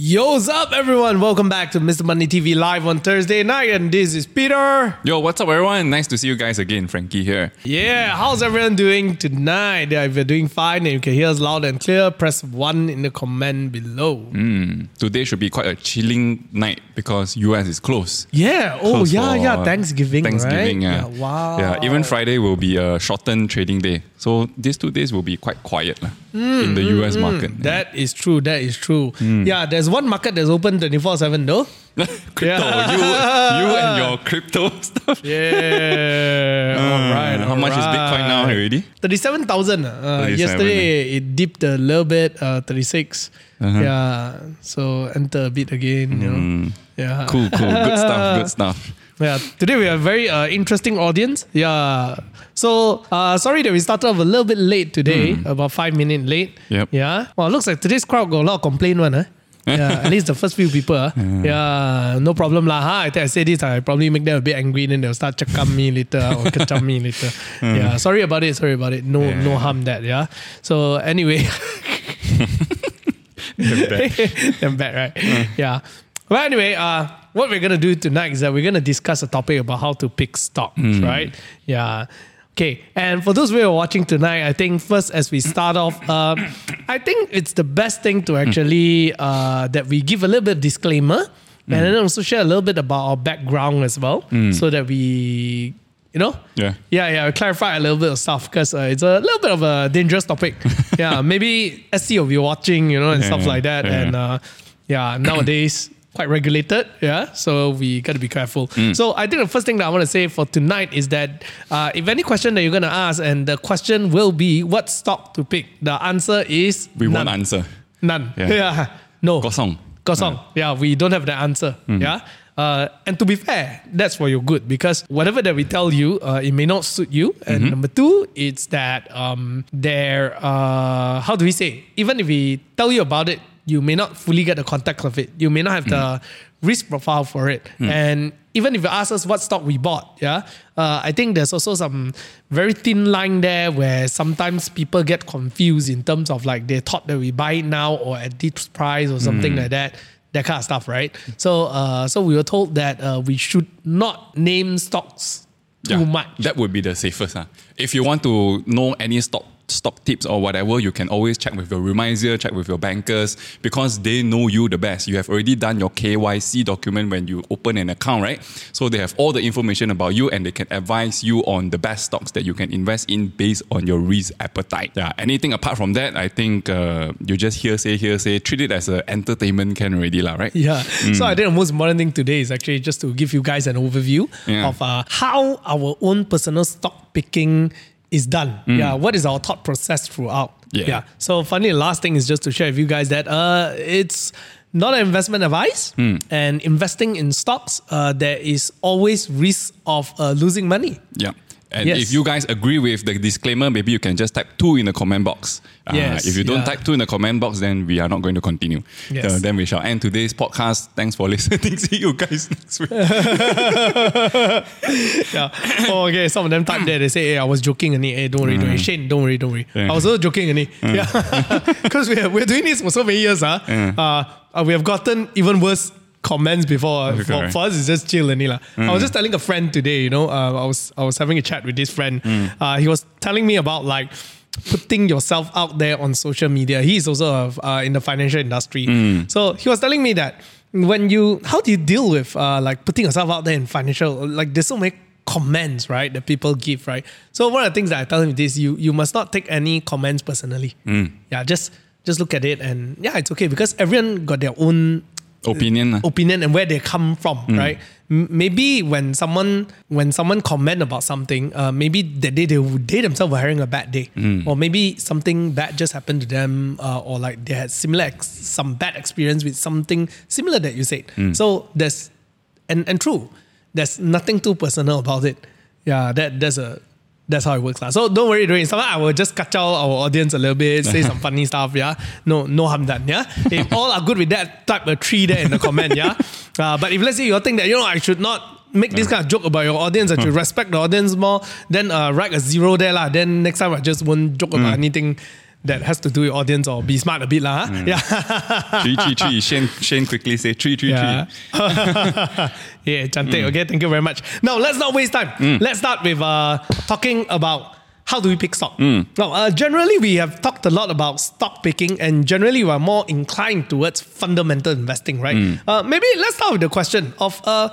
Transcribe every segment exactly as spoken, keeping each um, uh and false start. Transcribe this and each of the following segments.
Yo, what's up, everyone? Welcome back to Mister Money T V live on Thursday night, and this is Peter. Yo, what's up, everyone? Nice to see you guys again. Frankie here. Yeah, how's everyone doing tonight? If you're doing fine and you can hear us loud and clear, press one in the comment below. Mm, today should be quite a chilling night because U S is closed. Yeah. Oh, Closed yeah, for yeah. Thanksgiving, Thanksgiving, right? yeah. Yeah, wow. Yeah, even Friday will be a shortened trading day. So these two days will be quite quiet lah, Mm, in the mm, U S mm. market. That is true. That is true. Yeah, there's one market that's open twenty-four seven though. Crypto, Yeah. you, you and your crypto stuff. Yeah. all right. How much is Bitcoin now already? thirty-seven thousand. Uh, thirty-seven, yesterday it dipped a little bit, uh, thirty-six. Uh-huh. Yeah. So enter a bit again, you know. Yeah. Cool, cool. Good stuff, good stuff. Yeah, today we have a very uh, interesting audience. Yeah. So, uh, sorry that we started off a little bit late today, about five minutes late. Yep. Yeah. Well, looks like today's crowd got a lot of complaint one, huh? Yeah, at least the first few people. Huh? Yeah, no problem lah. Huh? I think I say this, I probably make them a bit angry, then they'll start chakam me later or kacam me later. Yeah, sorry about it, sorry about it. No, Yeah. no harm that, yeah. So, anyway. Damn bad. Damn bad, right? Yeah. Well, anyway, uh, what we're going to do tonight is that we're going to discuss a topic about how to pick stocks, right? Yeah. Okay. And for those who are watching tonight, I think first, as we start off, uh, I think it's the best thing to actually, uh, that we give a little bit of disclaimer and then also share a little bit about our background as well so that we, you know, Yeah. yeah, yeah, clarify a little bit of stuff because uh, it's a little bit of a dangerous topic. Yeah, maybe S C will be watching, you know, and Yeah, stuff like that. yeah. And uh, yeah, nowadays, quite regulated. Yeah, so we got to be careful. So I think the first thing that I want to say for tonight is that uh, if any question that you're going to ask, and the question will be what stock to pick, the answer is We none. won't answer. None. Yeah. Yeah. No. Kosong. Kosong. Yeah, we don't have the answer. Yeah. Uh, and to be fair, that's for your good because whatever that we tell you, uh, it may not suit you. And number two, it's that um, there, uh, how do we say? Even if we tell you about it, you may not fully get the context of it. You may not have the risk profile for it. And even if you ask us what stock we bought, yeah, uh, I think there's also some very thin line there where sometimes people get confused in terms of like they thought that we buy it now or at this price or something like that. That kind of stuff, right? So, uh, so we were told that uh, we should not name stocks too Yeah, much. That would be the safest. Huh? If you want to know any stock stock tips or whatever, you can always check with your reminder, check with your bankers because they know you the best. You have already done your K Y C document when you open an account, right? So they have all the information about you and they can advise you on the best stocks that you can invest in based on your risk appetite. Yeah, anything apart from that, I think uh, you just hearsay, hearsay, treat it as an entertainment can already, lah, right? Yeah. So I think the most important thing today is actually just to give you guys an overview Yeah. of uh, how our own personal stock picking is done. Yeah. What is our thought process throughout? Yeah. So funny, the last thing is just to share with you guys that uh, it's not an investment advice and investing in stocks, uh, there is always risk of uh, losing money. Yeah. And Yes. if you guys agree with the disclaimer, maybe you can just type two in the comment box. Uh, Yes, if you don't yeah. type two in the comment box, then we are not going to continue. Yes. Uh, then we shall end today's podcast. Thanks for listening. See you guys next week. Yeah. Oh, okay. Some of them type there. They say, "Hey, I was joking, and hey, don't worry, don't worry, Shane, don't worry, don't worry." Yeah. I was also joking, and yeah, because we are, we're doing this for so many years, huh? Uh, uh, we have gotten even worse comments before. Uh, for, correct. for us, it's just chill, and lah. I was just telling a friend today. You know, uh, I was I was having a chat with this friend. Uh, he was telling me about like putting yourself out there on social media. He's also uh, in the financial industry, so he was telling me that. When you, how do you deal with uh, like putting yourself out there in financial, like there's so many comments, right, that people give, right? So one of the things that I tell him is this, you, you must not take any comments personally. Yeah, just just look at it and yeah, it's okay because everyone got their own Opinion. lah. opinion and where they come from, right? M- maybe when someone when someone comment about something, uh, maybe that day they, they themselves were having a bad day, or maybe something bad just happened to them, uh, or like they had similar ex- some bad experience with something similar that you said. So there's and and true, there's nothing too personal about it. Yeah, that that's a that's how it works. lah. So don't worry, don't worry. Sometimes I will just catch out our audience a little bit, say some funny stuff, yeah. No, no harm done, yeah. If all are good with that, type a three there in the comment, yeah. Uh, but if let's say you think that, you know, I should not make this kind of joke about your audience, I should respect the audience more, then uh, write a zero there, lah. Then next time I just won't joke about anything that has to do with audience or be smart a bit lah. Huh? Mm. Yeah. Three, three, three. Shane, Shane quickly say three, three, Yeah. three. Yeah, cantik. Okay, thank you very much. Now, let's not waste time. Mm. Let's start with uh, talking about how do we pick stock. Mm. Now, uh, generally, we have talked a lot about stock picking, and generally, we are more inclined towards fundamental investing, right? Mm. Uh, maybe let's start with the question of uh,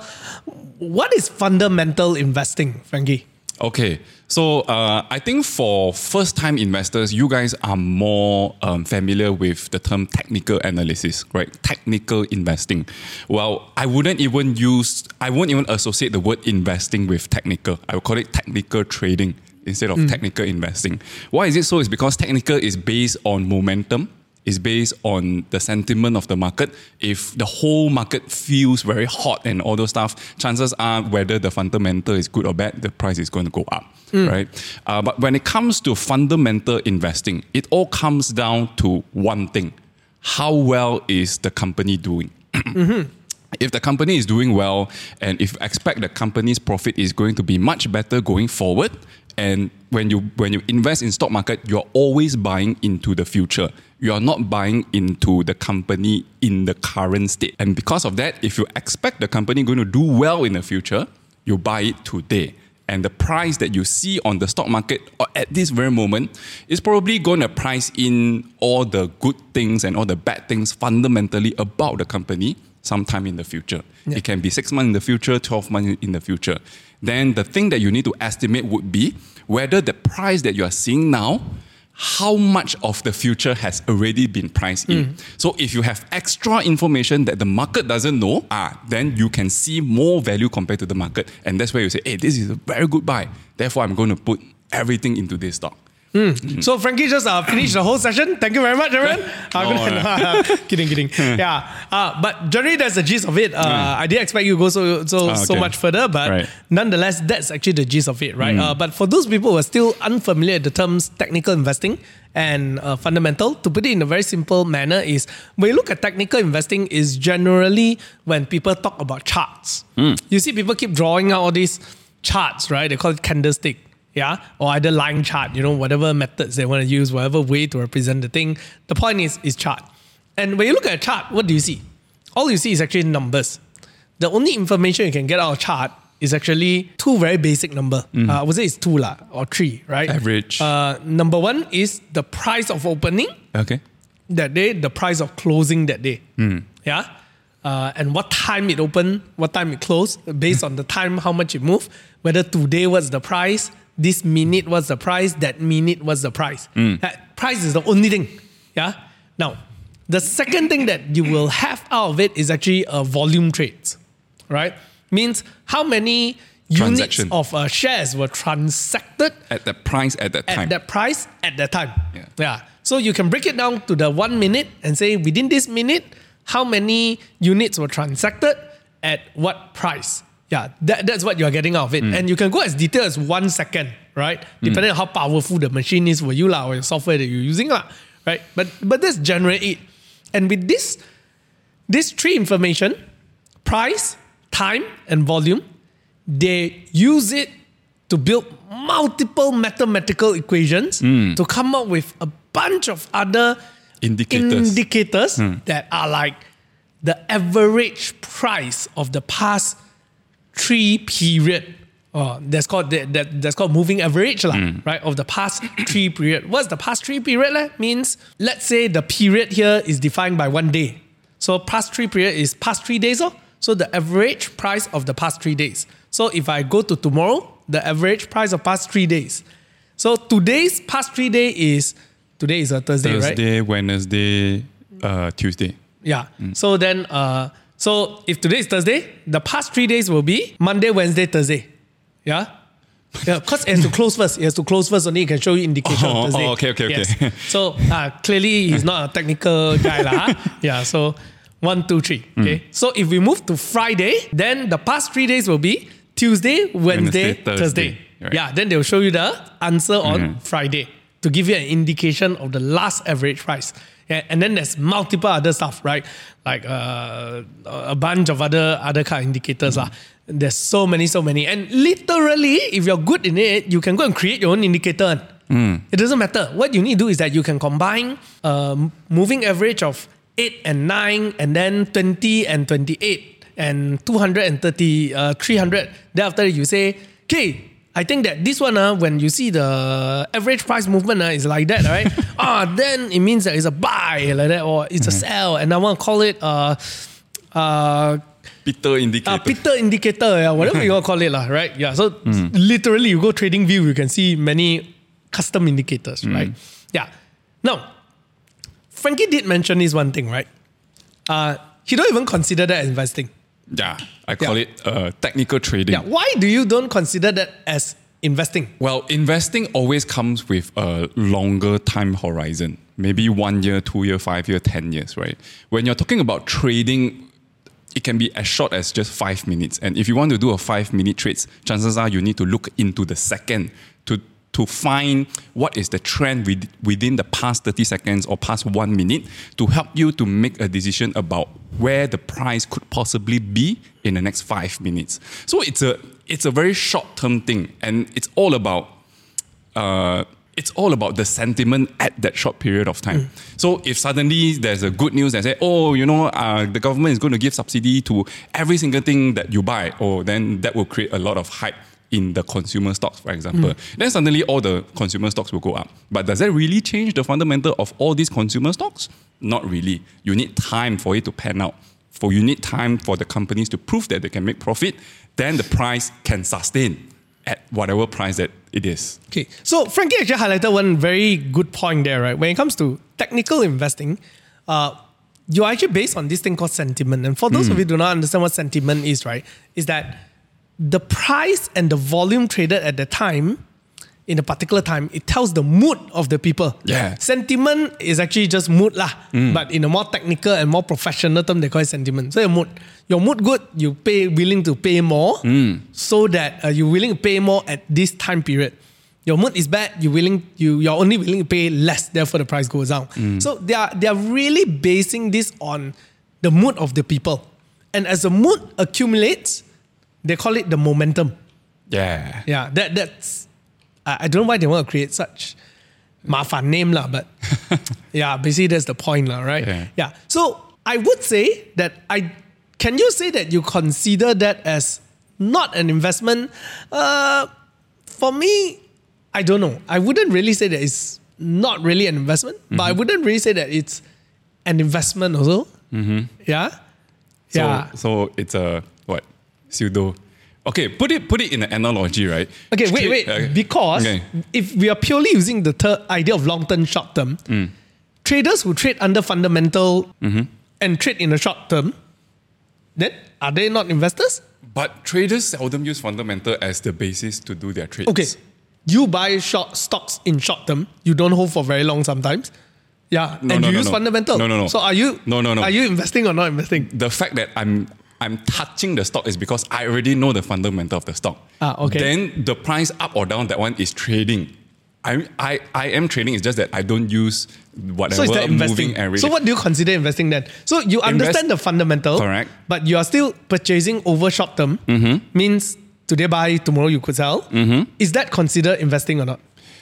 what is fundamental investing, Frankie? Okay, so uh, I think for first-time investors, you guys are more um, familiar with the term technical analysis, right? Technical investing. Well, I wouldn't even use, I won't even associate the word investing with technical. I would call it technical trading instead of mm. technical investing. Why is it so? It's because technical is based on momentum. Is based on the sentiment of the market. If the whole market feels very hot and all those stuff, chances are whether the fundamental is good or bad, the price is going to go up, mm. right? Uh, but when it comes to fundamental investing, it all comes down to one thing. How well is the company doing? Mm-hmm. If the company is doing well, and if you expect the company's profit is going to be much better going forward, and when you when you invest in stock market, you're always buying into the future. You are not buying into the company in the current state. And because of that, if you expect the company going to do well in the future, you buy it today. And the price that you see on the stock market at this very moment is probably going to price in all the good things and all the bad things fundamentally about the company sometime in the future. Yeah. It can be six months in the future, twelve months in the future. Then the thing that you need to estimate would be whether the price that you are seeing now, how much of the future has already been priced in. Mm. So if you have extra information that the market doesn't know, ah, then you can see more value compared to the market. And that's where you say, hey, this is a very good buy. Therefore, I'm going to put everything into this stock. Mm. Mm. So Frankie just uh, finished the whole session. Thank you very much, everyone. oh, uh, kidding, kidding. yeah, uh, but generally that's the gist of it. Uh, mm. I didn't expect you to go so so, oh, okay. so much further, but right. nonetheless, that's actually the gist of it, right? Mm. Uh, but for those people who are still unfamiliar with the terms technical investing and uh, fundamental, to put it in a very simple manner, is when you look at technical investing, is generally when people talk about charts. Mm. You see, people keep drawing out all these charts, right? They call it candlestick. Yeah, or either line chart, you know, whatever methods they want to use, whatever way to represent the thing. The point is, is chart. And when you look at a chart, what do you see? All you see is actually numbers. The only information you can get out of a chart is actually two very basic numbers. Mm. Uh, I would say it's two lah, or three, right? Average. Uh, number one is the price of opening okay. that day, the price of closing that day. Mm. Yeah. Uh, and what time it opened, what time it closed, based on the time, how much it moved, whether today was the price, this minute was the price, that minute was the price. Mm. That price is the only thing. Yeah. Now, the second thing that you will have out of it is actually a volume trades, right? Means how many units of uh, shares were transacted at that price at that time. At that price at that time. Yeah. yeah. So you can break it down to the one minute and say within this minute, how many units were transacted at what price. Yeah, that, that's what you're getting out of it. Mm. And you can go as detailed as one second, right? Depending mm. on how powerful the machine is for you la, or your software that you're using, la, right? But but that's generally it. And with this, this three information, price, time, and volume, they use it to build multiple mathematical equations mm. to come up with a bunch of other indicators, indicators mm. that are like the average price of the past three period. Oh, that's called that, that that's called moving average, lah, mm. right? Of the past three period. What's the past three period? lah? Means let's say the period here is defined by one day. So past three period is past three days. Oh? So the average price of the past three days. So if I go to tomorrow, the average price of past three days. So today's past three day is today is a Thursday, Thursday, right? Thursday, Wednesday, uh, Tuesday. Yeah. Mm. So then uh So if today is Thursday, the past three days will be Monday, Wednesday, Thursday. Yeah? Yeah, because it has to close first. It has to close first, only it can show you indication oh, of Thursday. Oh, okay, okay, yes. okay. So uh, clearly he's not a technical guy. lah. Yeah, so one, two, three. Okay. Mm. So if we move to Friday, then the past three days will be Tuesday, Wednesday, Wednesday Thursday. Thursday. Right. Yeah, then they'll show you the answer on mm-hmm. Friday to give you an indication of the last average price. Yeah, and then there's multiple other stuff, right? Like uh, a bunch of other other kind of indicators. Mm. There's so many, so many. And literally, if you're good in it, you can go and create your own indicator. Mm. It doesn't matter. What you need to do is that you can combine uh, moving average of eight and nine, and then twenty and twenty-eight, and two hundred and thirty, uh, three hundred. Thereafter, you say, okay, I think that this one, uh, when you see the average price movement uh, is like that, right? ah, then it means that it's a buy, like that, or it's mm-hmm. a sell. And I want to call it uh, uh, Peter indicator. Uh, Peter indicator, yeah, whatever you want to call it, lah, right? Yeah, so mm. literally, you go trading view, you can see many custom indicators, mm. right? Yeah. Now, Frankie did mention this one thing, right? Uh, he don't even consider that investing. Yeah, I call yeah. it uh, technical trading. Yeah, why do you don't consider that as investing? Well, investing always comes with a longer time horizon. Maybe one year, two year, five year, ten years, right? When you're talking about trading, it can be as short as just five minutes. And if you want to do a five minute trades, chances are you need to look into the second to to find what is the trend with, within the past thirty seconds or past one minute to help you to make a decision about where the price could possibly be in the next five minutes. So it's a it's a very short-term thing, and it's all about uh, it's all about the sentiment at that short period of time. Mm. So if suddenly there's a good news that say, oh, you know, uh, the government is going to give subsidy to every single thing that you buy, oh, then that will create a lot of hype in the consumer stocks, for example. Mm. Then suddenly all the consumer stocks will go up. But does that really change the fundamental of all these consumer stocks? Not really. You need time for it to pan out. For you need time for the companies to prove that they can make profit. Then the price can sustain at whatever price that it is. Okay, so Frankie actually highlighted one very good point there, right? When it comes to technical investing, uh, you're actually based on this thing called sentiment. And for those mm. of you who do not understand what sentiment is, right, is that the price and the volume traded at the time, in a particular time, it tells the mood of the people. Yeah. Sentiment is actually just mood lah. Mm. But in a more technical and more professional term, they call it sentiment. So your mood. Your mood good, you pay willing to pay more mm. so that uh, you're willing to pay more at this time period. Your mood is bad, you're willing, you, you're only willing to pay less, therefore the price goes down. Mm. So they are, they are really basing this on the mood of the people. And as the mood accumulates, they call it the momentum. Yeah. Yeah, that that's... I, I don't know why they want to create such mafan name lah, but yeah, basically that's the point lah, right? Yeah. yeah. So I would say that I... Can you say that you consider that as not an investment? Uh, for me, I don't know. I wouldn't really say that it's not really an investment, mm-hmm. but I wouldn't really say that it's an investment also. Mm-hmm. Yeah? So, yeah. So it's a, what? Pseudo. Okay, put it put it in an analogy, right? Okay, wait, wait. Okay. Because okay. if we are purely using the ter- idea of long-term, short-term, mm. traders who trade under fundamental mm-hmm. and trade in the short term, then are they not investors? But traders seldom use fundamental as the basis to do their trades. Okay, you buy short stocks in short term, you don't hold for very long sometimes. Yeah, no, and no, you no, use no. fundamental. No, no, no. So are you? No, no, no. Are you investing or not investing? The fact that I'm I'm touching the stock is because I already know the fundamental of the stock. Ah, okay. Then the price up or down, that one is trading. I I I am trading. It's just that I don't use whatever so is that investing? moving average. So what do you consider investing then? So you understand Invest, the fundamental, correct? But you are still purchasing over short term. Mm-hmm. Means today buy, tomorrow you could sell. Mm-hmm. Is that considered investing or not?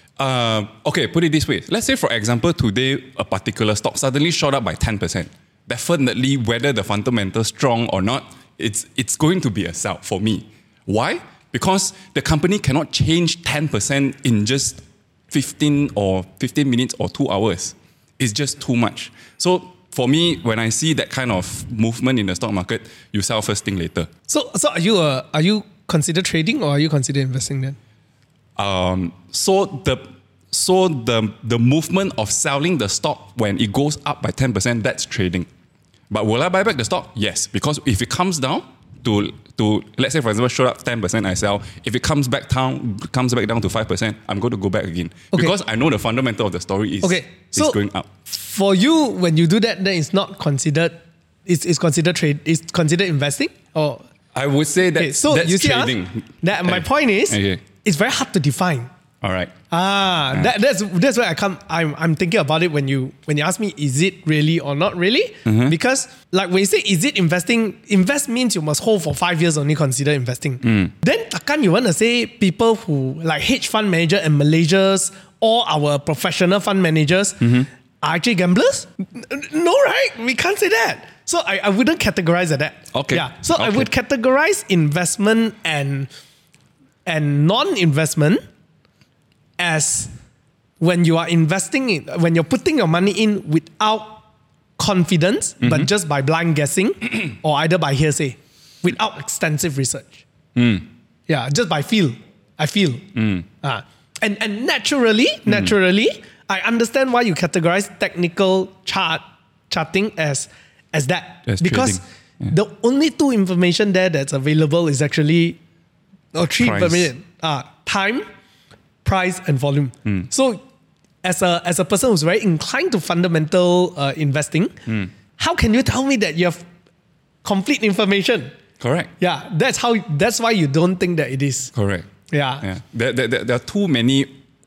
Uh, okay, put it this way. Let's say, for example, today a particular stock suddenly shot up by ten percent. Definitely, whether the fundamental strong or not, it's it's going to be a sell for me. Why? Because the company cannot change ten percent in just fifteen or fifteen minutes or two hours. It's just too much. So for me, when I see that kind of movement in the stock market, you sell first thing later. So so are you uh, are you consider trading or are you consider investing then? Um, so the so the the movement of selling the stock when it goes up by ten percent, that's trading. But will I buy back the stock? Yes, because if it comes down to to let's say for example shot up ten percent, I sell. If it comes back down comes back down to five percent, I'm going to go back again. Okay. Because I know the fundamental of the story is, okay. so is going up. For you, when you do that, then it's not considered it's, it's considered trade it's considered investing? Or I would say that okay, so that's you see, trading. Uh, that my point is okay. It's very hard to define. All right. Ah, yeah. that, that's that's where I come. I'm I'm thinking about it when you when you ask me, is it really or not really? Mm-hmm. Because like when you say, is it investing? Invest means you must hold for five years only consider investing. Mm. Then takkan you want to say people who like hedge fund manager in Malaysia's all our professional fund managers Mm-hmm. are actually gamblers? No, right? We can't say that. So I, I wouldn't categorize it that. Okay. Yeah. So I Okay. would categorize investment and and non-investment as when you are investing in, when you're putting your money in without confidence, Mm-hmm. but just by blind guessing or either by hearsay, without extensive research. Mm. Yeah, just by feel. I feel. Ah. and and naturally, Mm. naturally, I understand why you categorize technical chart charting as as that. As because trading. Yeah. the only two information there that's available is actually or three Price. information. Ah, time, price, and volume. Mm. So as a as a person who's very inclined to fundamental uh, investing, Mm. how can you tell me that you have complete information? Correct. Yeah, that's how. That's why you don't think that it is. Correct. Yeah. Yeah. There, there, there, there are too many,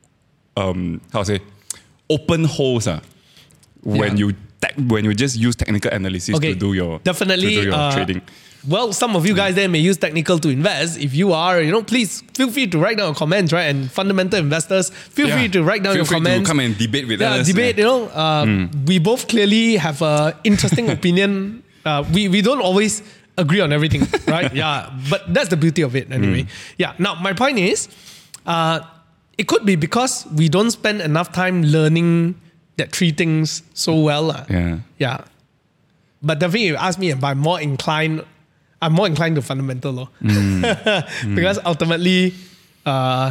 um, how to say, open holes uh, when Yeah. you te- when you just use technical analysis Okay, to do your definitely to do your uh, trading. Well, some of you guys there may use technical to invest. If you are, you know, please feel free to write down your comments, right? And fundamental investors, feel Yeah. free to write down Feel your free comments. to come and debate with yeah, us. debate. Yeah. You know, uh, we both clearly have a interesting opinion. Uh, we we don't always agree on everything, right? Yeah, but that's the beauty of it anyway. Mm. Yeah. Now my point is, uh, it could be because we don't spend enough time learning that three things so well. Uh. Yeah. Yeah. But definitely, you ask me if I'm more inclined, I'm more inclined to fundamental law. Because ultimately, uh,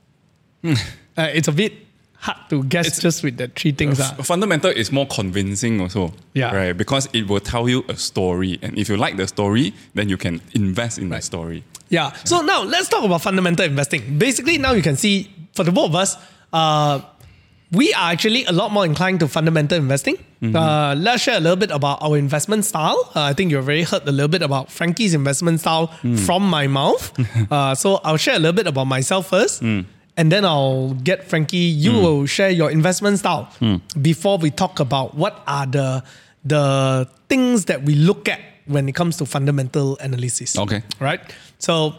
uh, it's a bit hard to guess just with the three things. Uh, F- fundamental is more convincing also. Yeah. Right. Because it will tell you a story. And if you like the story, then you can invest in that story. Yeah. So now let's talk about fundamental investing. Basically, now you can see for the both of us, uh, we are actually a lot more inclined to fundamental investing. Mm-hmm. Uh, let's share a little bit about our investment style. Uh, I think you've already heard a little bit about Frankie's investment style Mm. from my mouth. uh, so I'll share a little bit about myself first. Mm. And then I'll get Frankie, you will share your investment style before we talk about what are the, the things that we look at when it comes to fundamental analysis. Okay. Right? So,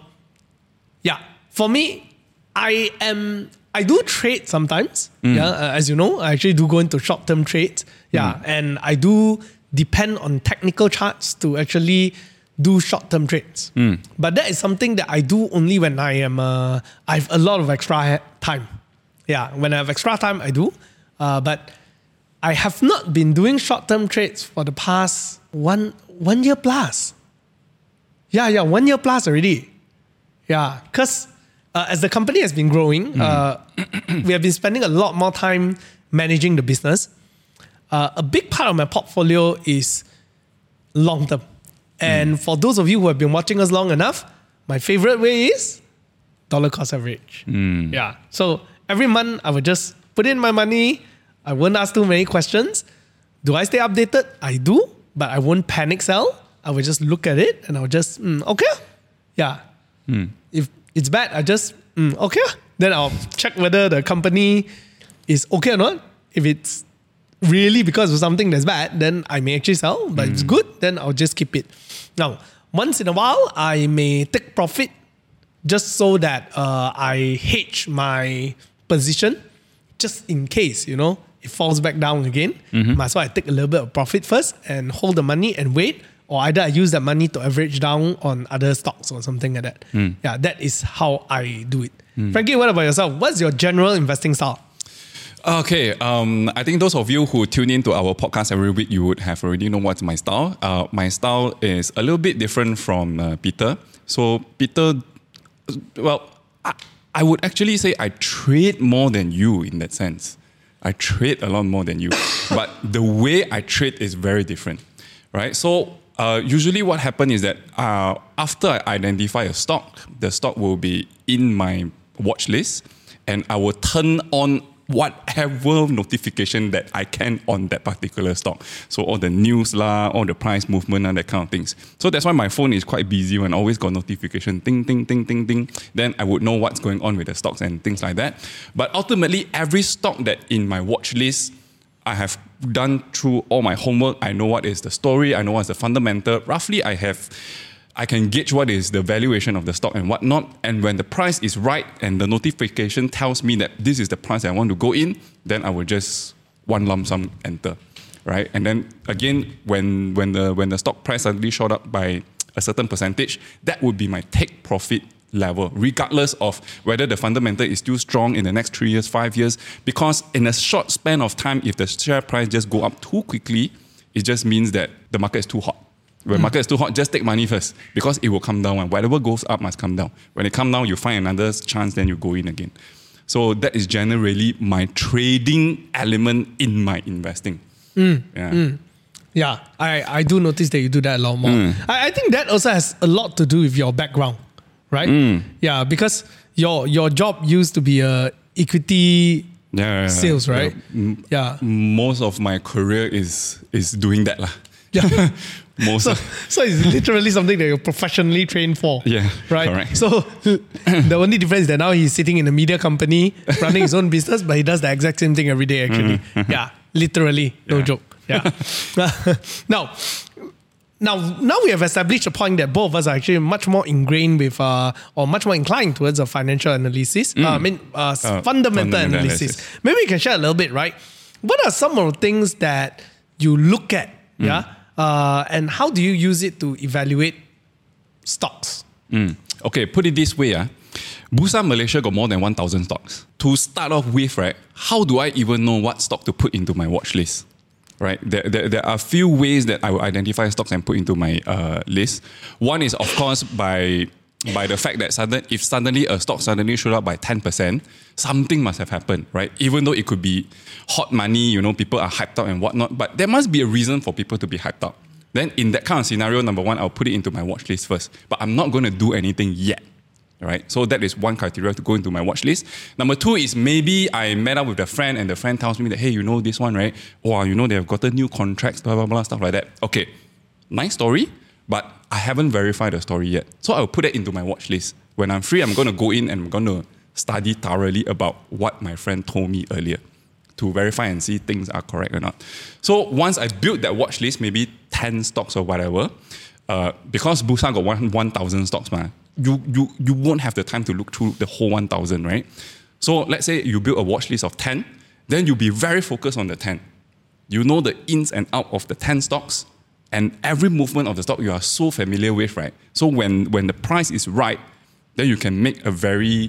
yeah, for me, I am, I do trade sometimes. Yeah, uh, as you know, I actually do go into short-term trades. Yeah, and I do depend on technical charts to actually do short-term trades. But that is something that I do only when I am, uh, I have a lot of extra ha- time. Yeah, when I have extra time, I do. Uh, but I have not been doing short-term trades for the past one one year plus. Yeah, yeah, one year plus already. Yeah, because uh, as the company has been growing, uh, we have been spending a lot more time managing the business. Uh, a big part of my portfolio is long-term. And for those of you who have been watching us long enough, my favorite way is dollar cost average. Yeah. So every month I would just put in my money. I won't ask too many questions. Do I stay updated? I do, but I won't panic sell. I would just look at it and I would just, mm, okay. Yeah. If it's bad, I just, mm, okay. Then I'll check whether the company is okay or not. If it's really because of something that's bad, then I may actually sell. But if it's good, then I'll just keep it. Now, once in a while, I may take profit just so that uh, I hedge my position just in case, you know, it falls back down again. Might as well I take a little bit of profit first and hold the money and wait. Or either I use that money to average down on other stocks or something like that. Yeah, that is how I do it. Frankie, what about yourself? What's your general investing style? Okay, um, I think those of you who tune in to our podcast every week, you would have already know what's my style. Uh, my style is a little bit different from uh, Peter. So Peter, well, I, I would actually say I trade more than you in that sense. I trade a lot more than you. But the way I trade is very different, right? So uh, usually what happens is that uh, after I identify a stock, the stock will be in my watch list and I will turn on whatever notification that I can on that particular stock. So all the news lah, all the price movement and that kind of things. So that's why my phone is quite busy when I always got notification, ding, ding, ding, ding, ding. Then I would know what's going on with the stocks and things like that. But ultimately, every stock that in my watch list, I have done through all my homework. I know what is the story. I know what's the fundamental. Roughly, I have I can gauge what is the valuation of the stock and whatnot. And when the price is right and the notification tells me that this is the price I want to go in, then I will just one lump sum enter, right? And then again, when when the when the stock price suddenly shot up by a certain percentage, that would be my take profit level, regardless of whether the fundamental is still strong in the next three years, five years. Because in a short span of time, if the share price just go up too quickly, it just means that the market is too hot. When mm. market is too hot, just take money first, because it will come down. And whatever goes up must come down. When it comes down, you find another chance, then you go in again. So that is generally my trading element in my investing. Mm. Yeah. Mm. Yeah, I, I do notice that you do that a lot more. Mm. I, I think that also has a lot to do with your background, right? Mm. Yeah, because your your job used to be a equity yeah, yeah, sales, right? Yeah. Yeah. Most of my career is is doing that lah. Yeah. Most. So, so it's literally something that you're professionally trained for. Yeah. Right. Correct. So the only difference is that now he's sitting in a media company running his own business, but he does the exact same thing every day. Actually, Mm-hmm. yeah, literally, no Yeah. joke. Yeah. now, now, now we have established a point that both of us are actually much more ingrained with, uh, or much more inclined towards a financial analysis. Uh, I mean, uh, Uh, fundamental, fundamental analysis. analysis. Maybe you can share a little bit, right? What are some of the things that you look at? Yeah. Uh, and how do you use it to evaluate stocks? Mm. Okay, put it this way. Uh, Bursa Malaysia got more than one thousand stocks. To start off with, right, how do I even know what stock to put into my watch list? Right, there, there, there are a few ways that I will identify stocks and put into my uh, list. One is, of course, by by the fact that sudden, if suddenly a stock suddenly shot up by ten percent, something must have happened, right? Even though it could be hot money, you know, people are hyped up and whatnot, but there must be a reason for people to be hyped up. Then in that kind of scenario, number one, I'll put it into my watch list first. But I'm not going to do anything yet, right? So that is one criteria to go into my watch list. Number two is maybe I met up with a friend and the friend tells me that, hey, you know this one, right? Wow, you know, they've gotten new contracts, blah, blah, blah, stuff like that. Okay, nice story, but I haven't verified the story yet. So I'll put that into my watch list. When I'm free, I'm going to go in and I'm going to study thoroughly about what my friend told me earlier to verify and see things are correct or not. So once I build that watch list, maybe ten stocks or whatever, uh, because Bursa got one thousand stocks, man, you, you, you won't have the time to look through the whole one thousand, right? So let's say you build a watch list of ten, then you'll be very focused on the ten. You know the ins and out of the ten stocks, and every movement of the stock you are so familiar with, right? So when, when the price is right, then you can make a very,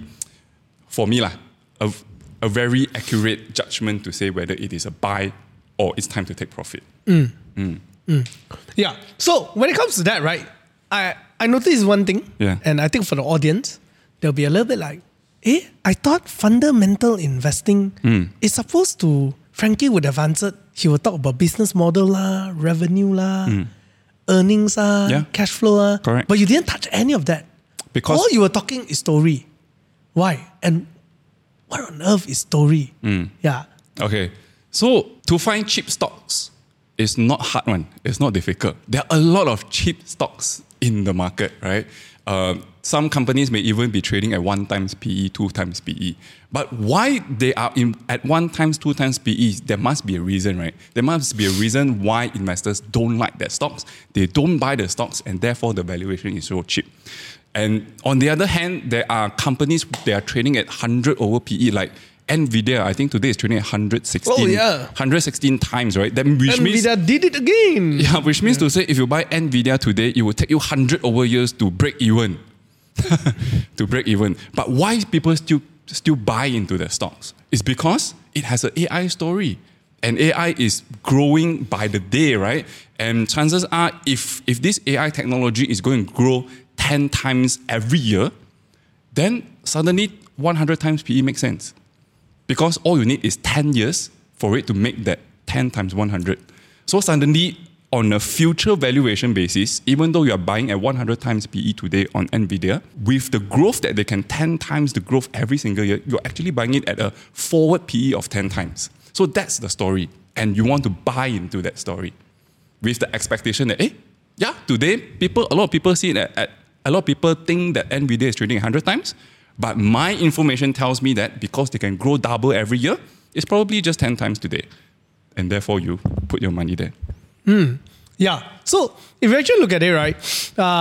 for me, lah, a, a very accurate judgment to say whether it is a buy or it's time to take profit. Mm. Mm. Mm. Yeah. So when it comes to that, right, I, I noticed one thing, Yeah. and I think for the audience, they'll be a little bit like, eh, I thought fundamental investing Mm. is supposed to, Frankie would have answered, he will talk about business model lah, revenue lah, Mm. earnings lah, Yeah. cash flow lah. Correct. But you didn't touch any of that. Because all you were talking is story. Why? And what on earth is story? Mm. Yeah. Okay, so to find cheap stocks is not hard one. It's not difficult. There are a lot of cheap stocks in the market, right? Uh, some companies may even be trading at one times P E, two times P E. But why they are in at one times, two times P E? There must be a reason, right? There must be a reason why investors don't like their stocks. They don't buy the stocks, and therefore the valuation is so cheap. And on the other hand, there are companies that are trading at one hundred over P E, like Nvidia. I think today is trading at one hundred sixteen. Oh, yeah. one hundred sixteen times, right? That which means Nvidia did it again. yeah, which means to say if you buy Nvidia today, it will take you one hundred over years to break even. to break even. But why people still still buy into the stocks? It's because it has an A I story. And A I is growing by the day, right? And chances are if, if this A I technology is going to grow ten times every year, then suddenly one hundred times P E makes sense. Because all you need is ten years for it to make that ten times one hundred. So suddenly, on a future valuation basis, even though you are buying at one hundred times P E today on Nvidia, with the growth that they can ten times the growth every single year, you're actually buying it at a forward P E of ten times. So that's the story. And you want to buy into that story with the expectation that, eh, yeah, today, people, a lot of people see it at, at a lot of people think that Nvidia is trading one hundred times, but my information tells me that because they can grow double every year, it's probably just ten times today. And therefore, you put your money there. Hmm. Yeah. So if you actually look at it, right, uh,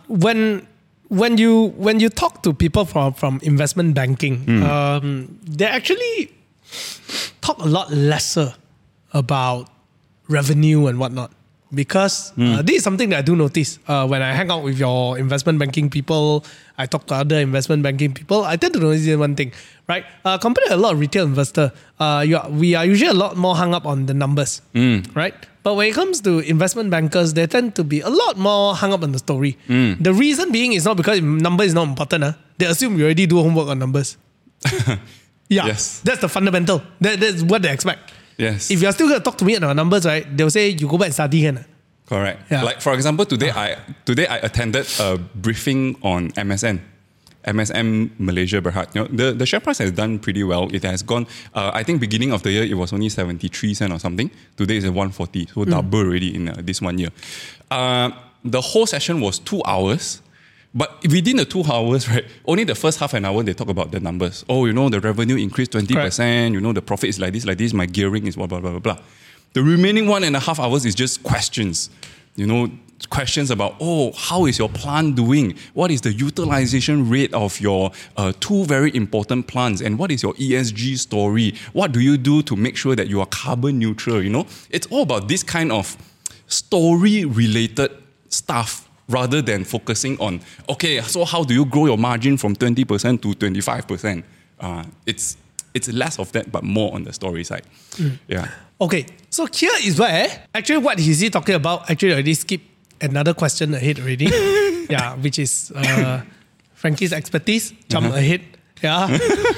when when you when you talk to people from, from investment banking, mm. um, they actually talk a lot lesser about revenue and whatnot. Because mm. uh, this is something that I do notice uh, when I hang out with your investment banking people, I talk to other investment banking people, I tend to notice one thing, right? Uh, compared to a lot of retail investors, uh, you are, we are usually a lot more hung up on the numbers, mm. right? But when it comes to investment bankers, they tend to be a lot more hung up on the story. Mm. The reason being is not because number is not important. Huh? They assume you already do homework on numbers. Yeah, yes. That's the fundamental. That, that's what they expect. Yes. If you're still going to talk to me about numbers, right, they'll say you go back and study. Right? Correct. Yeah. Like for example, today I today I attended a briefing on M S N, M S M Malaysia Berhad. You know, the, the share price has done pretty well. It has gone, uh, I think beginning of the year, it was only seventy-three cents or something. Today it's at one forty, so mm. double already in uh, this one year. Uh, the whole session was two hours. But within the two hours, right, only the first half an hour, they talk about the numbers. Oh, you know, the revenue increased twenty percent. Correct. You know, the profit is like this, like this. My gearing is blah, blah, blah, blah, blah. The remaining one and a half hours is just questions. You know, questions about, oh, how is your plant doing? What is the utilization rate of your uh, two very important plants? And what is your E S G story? What do you do to make sure that you are carbon neutral? You know, it's all about this kind of story-related stuff, rather than focusing on, okay, so how do you grow your margin from twenty percent to twenty-five percent? Uh, it's it's less of that, but more on the story side. Mm. Yeah. Okay, so here is where, actually what is he talking about? Actually, I already skipped another question ahead already. Yeah, which is uh, Frankie's expertise. Jump uh-huh. ahead. Yeah.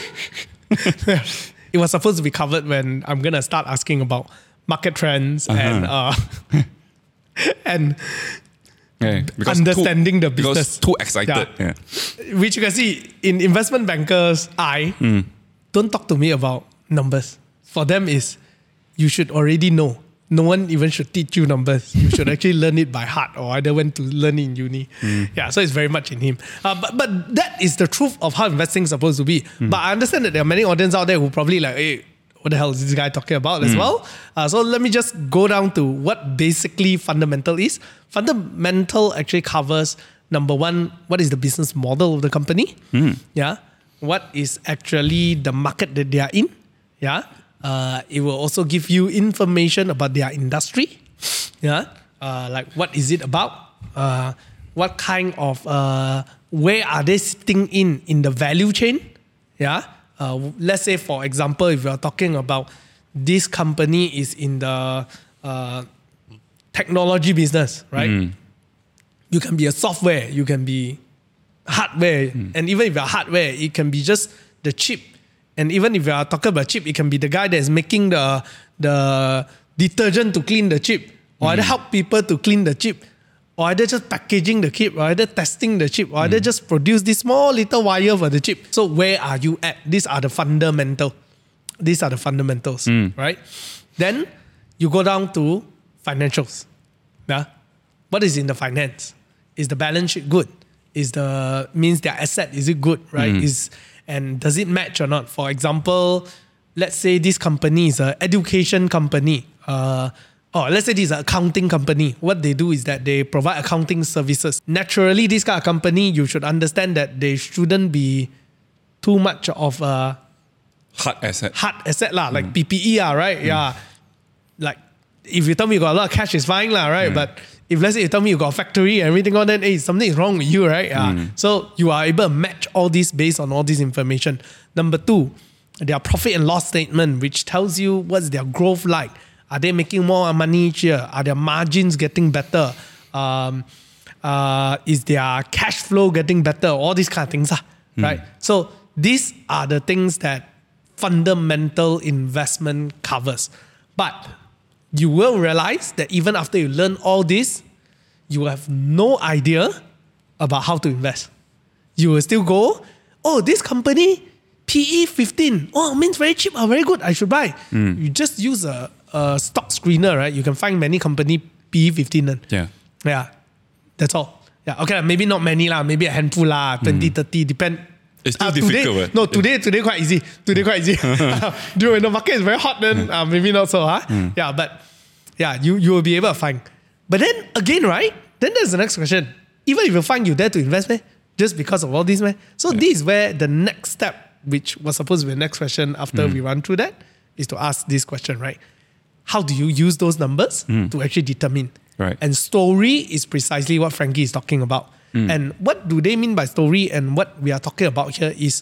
It was supposed to be covered when I'm going to start asking about market trends uh-huh. and... Uh, and Yeah, understanding too, the business. Because too excited. Yeah. Yeah. Which you can see in investment bankers' eye, mm. don't talk to me about numbers. For them is, you should already know. No one even should teach you numbers. You should actually learn it by heart or either went to learn it in uni. Mm. Yeah, so it's very much in him. Uh, but, but that is the truth of how investing is supposed to be. Mm. But I understand that there are many audience out there who probably like, hey, what the hell is this guy talking about as mm. well? Uh, so let me just go down to what basically fundamental is. Fundamental actually covers, number one, what is the business model of the company? Mm. Yeah. What is actually the market that they are in? Yeah. Uh, it will also give you information about their industry. Yeah. Uh, like what is it about? Uh, what kind of, uh, where are they sitting in, in the value chain? Yeah. Uh, let's say, for example, if you are talking about this company is in the uh, technology business, right? Mm. You can be a software, you can be hardware, mm. and even if you're hardware, it can be just the chip. And even if you are talking about chip, it can be the guy that is making the the detergent to clean the chip, or mm. either help people to clean the chip, or either just packaging the chip, or either testing the chip, or either mm. just produce this small little wire for the chip. So where are you at? These are the fundamental. These are the fundamentals, mm. right? Then you go down to financials. Yeah, what is in the finance? Is the balance sheet good? Is the means their asset, is it good, right? Mm. Is and does it match or not? For example, let's say this company is an education company. Uh, or let's say this is an accounting company. What they do is that they provide accounting services. Naturally, this kind of company, you should understand that they shouldn't be too much of a hard asset. Hard asset lah, like mm. P P E lah, right? Mm. Yeah. Like if you tell me you got a lot of cash, it's fine lah, right? Mm. But if let's say you tell me you got a factory and everything on that, hey, something is wrong with you, right? Yeah. Mm. So you are able to match all this based on all this information. Number two, their profit and loss statement, which tells you what's their growth like. Are they making more money each year? Are their margins getting better? Um, uh, is their cash flow getting better? All these kind of things, ah, mm. right? So these are the things that fundamental investment covers. But you will realize that even after you learn all this, you have no idea about how to invest. You will still go, oh, this company, P E fifteen. Oh, means very cheap, oh, very good, I should buy. Mm. You just use a, a stock screener, right? You can find many company P E fifteen. Yeah. Yeah. That's all. Yeah. Okay, maybe not many, lah. Maybe a handful, lah. twenty, mm. thirty, depend. It's still uh, difficult. Today, no, today, today quite easy. Today quite easy. Dude, when the market is very hot, then uh, maybe not so, huh? Mm. Yeah, but yeah, you, you will be able to find. But then again, right? Then there's the next question. even if you find you dare to invest, man, just because of all this, man. So yeah. this is where the next step, which was supposed to be the next question after mm. we run through that, is to ask this question, right? How do you use those numbers mm. to actually determine? Right. And story is precisely what Frankie is talking about. Mm. And what do they mean by story? And what we are talking about here is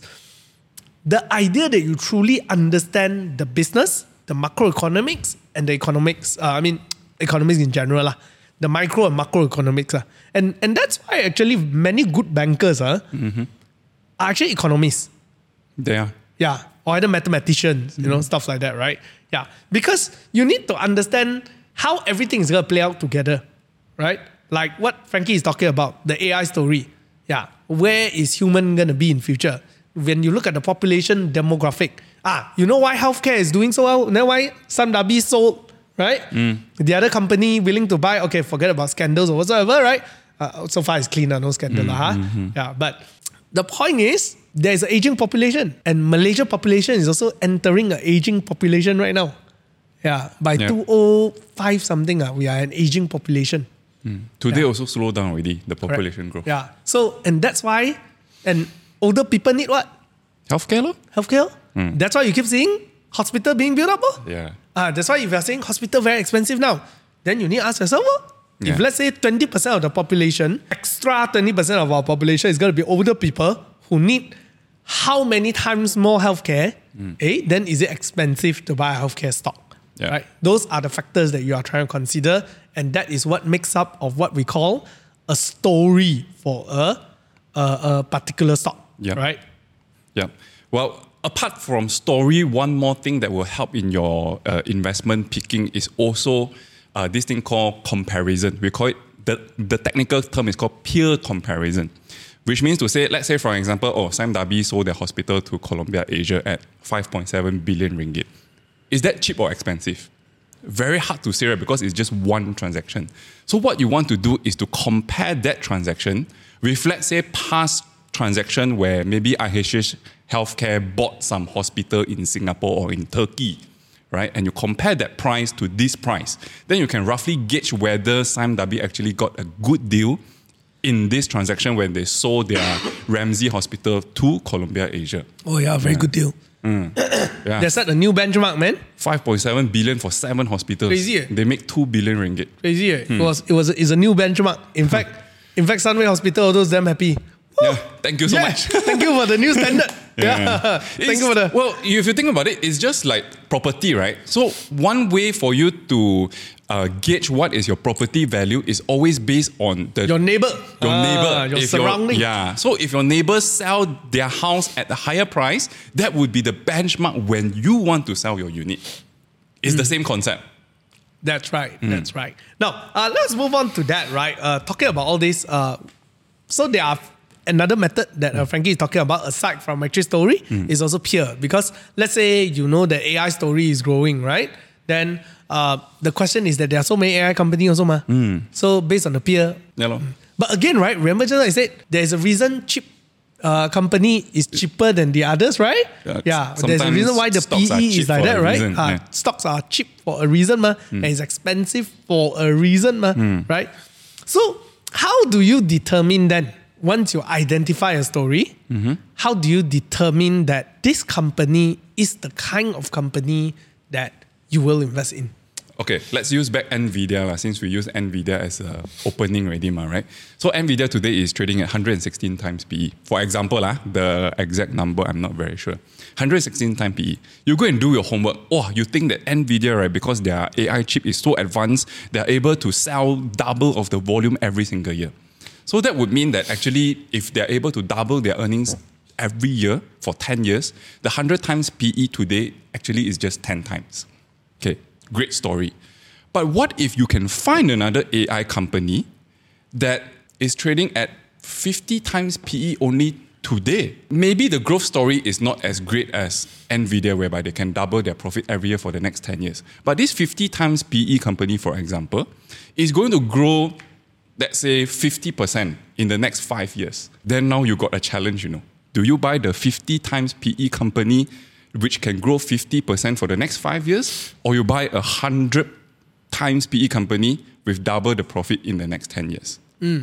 the idea that you truly understand the business, the macroeconomics, and the economics. Uh, I mean, economics in general, lah. The micro and macroeconomics. Uh. And, and that's why actually many good bankers uh, mm-hmm. are actually economists. They are. Yeah. Or either mathematicians, mm-hmm. you know, stuff like that, right? Yeah. Because you need to understand how everything is going to play out together, right? Like what Frankie is talking about, the A I story. Yeah. Where is human going to be in future? When you look at the population demographic, ah, you know why healthcare is doing so well? You know why Sam Darby sold, right? Mm. The other company willing to buy, okay, forget about scandals or whatsoever, right? Uh, so far it's clean, no scandal. Mm, huh? mm-hmm. Yeah, but the point is, there's an aging population, and Malaysia population is also entering an aging population right now. Yeah, by yeah. two thousand five something, uh, we are an aging population. Mm. Today yeah. also slow down already, the population right. growth. Yeah, so, and that's why, and older people need what? Healthcare, lo? Healthcare. Mm. That's why you keep seeing hospital being built up. Oh? Yeah. Uh, that's why if you're saying hospital very expensive now, then you need to ask yourself, oh, yeah. if let's say twenty percent of the population, extra twenty percent of our population is going to be older people who need how many times more healthcare, mm. eh, then is it expensive to buy a healthcare stock? Yeah. Right? Those are the factors that you are trying to consider, and that is what makes up of what we call a story for a, a, a particular stock. Yep. Right? Yeah. Well, apart from story, one more thing that will help in your uh, investment picking is also uh, this thing called comparison. We call it, the, the technical term is called peer comparison, which means to say, let's say for example, oh, Sam Darby sold their hospital to Columbia Asia at five point seven billion ringgit. Is that cheap or expensive? Very hard to say, right? Because it's just one transaction. So what you want to do is to compare that transaction with, let's say, past transaction where maybe I H H Healthcare bought some hospital in Singapore or in Turkey, right? And you compare that price to this price. Then you can roughly gauge whether Sam Darby actually got a good deal in this transaction when they sold their Ramsay Hospital to Columbia Asia. Oh yeah, very yeah. good deal. Mm. yeah. They set a new benchmark, man. five point seven billion for seven hospitals. Crazy. Eh? They make two billion ringgit. Crazy. Eh? Hmm. It was it was a, it's a new benchmark. In fact, in fact, Sunway Hospital, all those damn happy. Yeah, thank you so yeah. much. Thank you for the new standard. yeah. yeah. Thank you for the. Well, if you think about it, it's just like property, right? So one way for you to uh, gauge what is your property value is always based on the your neighbor, your ah, neighbor, your if surrounding. Yeah. So if your neighbors sell their house at a higher price, that would be the benchmark when you want to sell your unit. It's mm. the same concept. That's right. Mm. That's right. Now uh, let's move on to that. Right. Uh, talking about all this. Uh, so there are. Another method that uh, Frankie is talking about, aside from actual story, mm. is also peer. Because let's say you know the A I story is growing, right? Then uh, the question is that there are so many A I companies also, ma. Mm. So based on the peer. Yeah, lo. But again, right? Remember just like I said, there's a reason cheap uh, company is cheaper than the others, right? Yeah. yeah there's a reason why the P E is like that, right? Uh, yeah. Stocks are cheap for a reason, ma. Mm. And it's expensive for a reason, ma. Mm. Right? So how do you determine then? Once you identify a story, mm-hmm. how do you determine that this company is the kind of company that you will invest in? Okay, let's use back NVIDIA uh, since we use NVIDIA as a opening already, right? So NVIDIA today is trading at one hundred sixteen times P E. For example, uh, the exact number, I'm not very sure. one hundred sixteen times P E. You go and do your homework. Oh, you think that NVIDIA, right, because their A I chip is so advanced, they're able to sell double of the volume every single year. So that would mean that actually, if they're able to double their earnings every year for ten years, the one hundred times P E today actually is just ten times. Okay, great story. But what if you can find another A I company that is trading at fifty times P E only today? Maybe the growth story is not as great as NVIDIA, whereby they can double their profit every year for the next ten years. But this fifty times P E company, for example, is going to grow, let's say, fifty percent in the next five years. Then now you got a challenge, you know. Do you buy the fifty times P E company which can grow fifty percent for the next five years? Or you buy a one hundred times P E company with double the profit in the next ten years? Mm.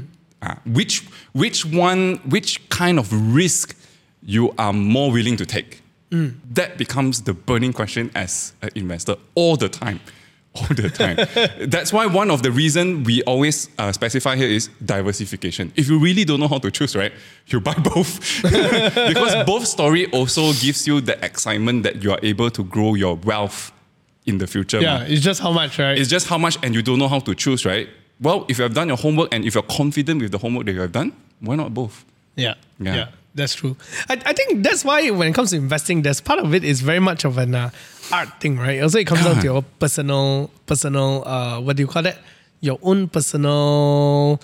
Uh, which which one, which kind of risk you are more willing to take? Mm. That becomes the burning question as an investor all the time. All the time. That's why one of the reasons we always uh, specify here is diversification. If you really don't know how to choose, right, you buy both. Because both story also gives you the excitement that you are able to grow your wealth in the future. Yeah, man. it's just how much, right? It's just how much, and you don't know how to choose, right? Well, if you have done your homework and if you're confident with the homework that you have done, why not both? Yeah, Yeah. yeah, that's true. I, I think that's why when it comes to investing, there's part of it is very much of an uh, art thing, right? Also, it comes down to your personal, personal, uh, what do you call that? Your own personal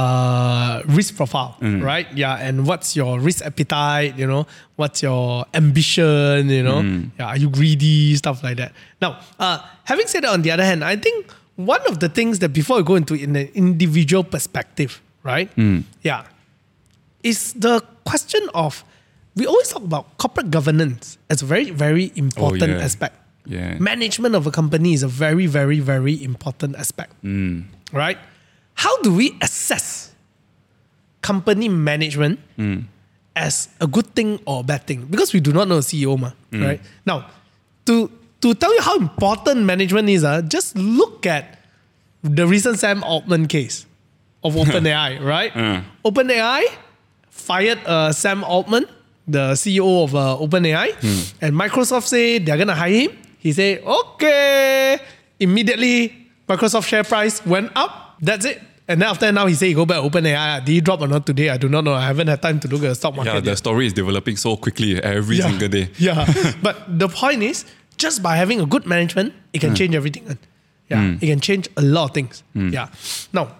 uh, risk profile, Mm. right? Yeah, and what's your risk appetite? You know, what's your ambition? You know, Mm. yeah, are you greedy? Stuff like that. Now, uh, having said that, on the other hand, I think one of the things that before we go into in an individual perspective, right? Mm. Yeah, is the question of, we always talk about corporate governance as a very, very important yeah. aspect. Yeah. Management of a company is a very, very, very important aspect. Mm. Right? How do we assess company management Mm. as a good thing or a bad thing? Because we do not know a C E O, ma, Mm. right? Now, to to tell you how important management is, uh, just look at the recent Sam Altman case of OpenAI, right? Mm. OpenAI fired uh, Sam Altman, the C E O of uh, OpenAI, Mm. and Microsoft say they're gonna hire him. He say, okay. Immediately, Microsoft share price went up. That's it. And then after now, he say he go back to OpenAI. Did he drop or not today? I do not know. I haven't had time to look at the stock market. Yeah, the yet. story is developing so quickly every Yeah. single day. Yeah. But the point is, just by having a good management, it can change everything. Yeah. Mm. It can change a lot of things. Yeah. Now,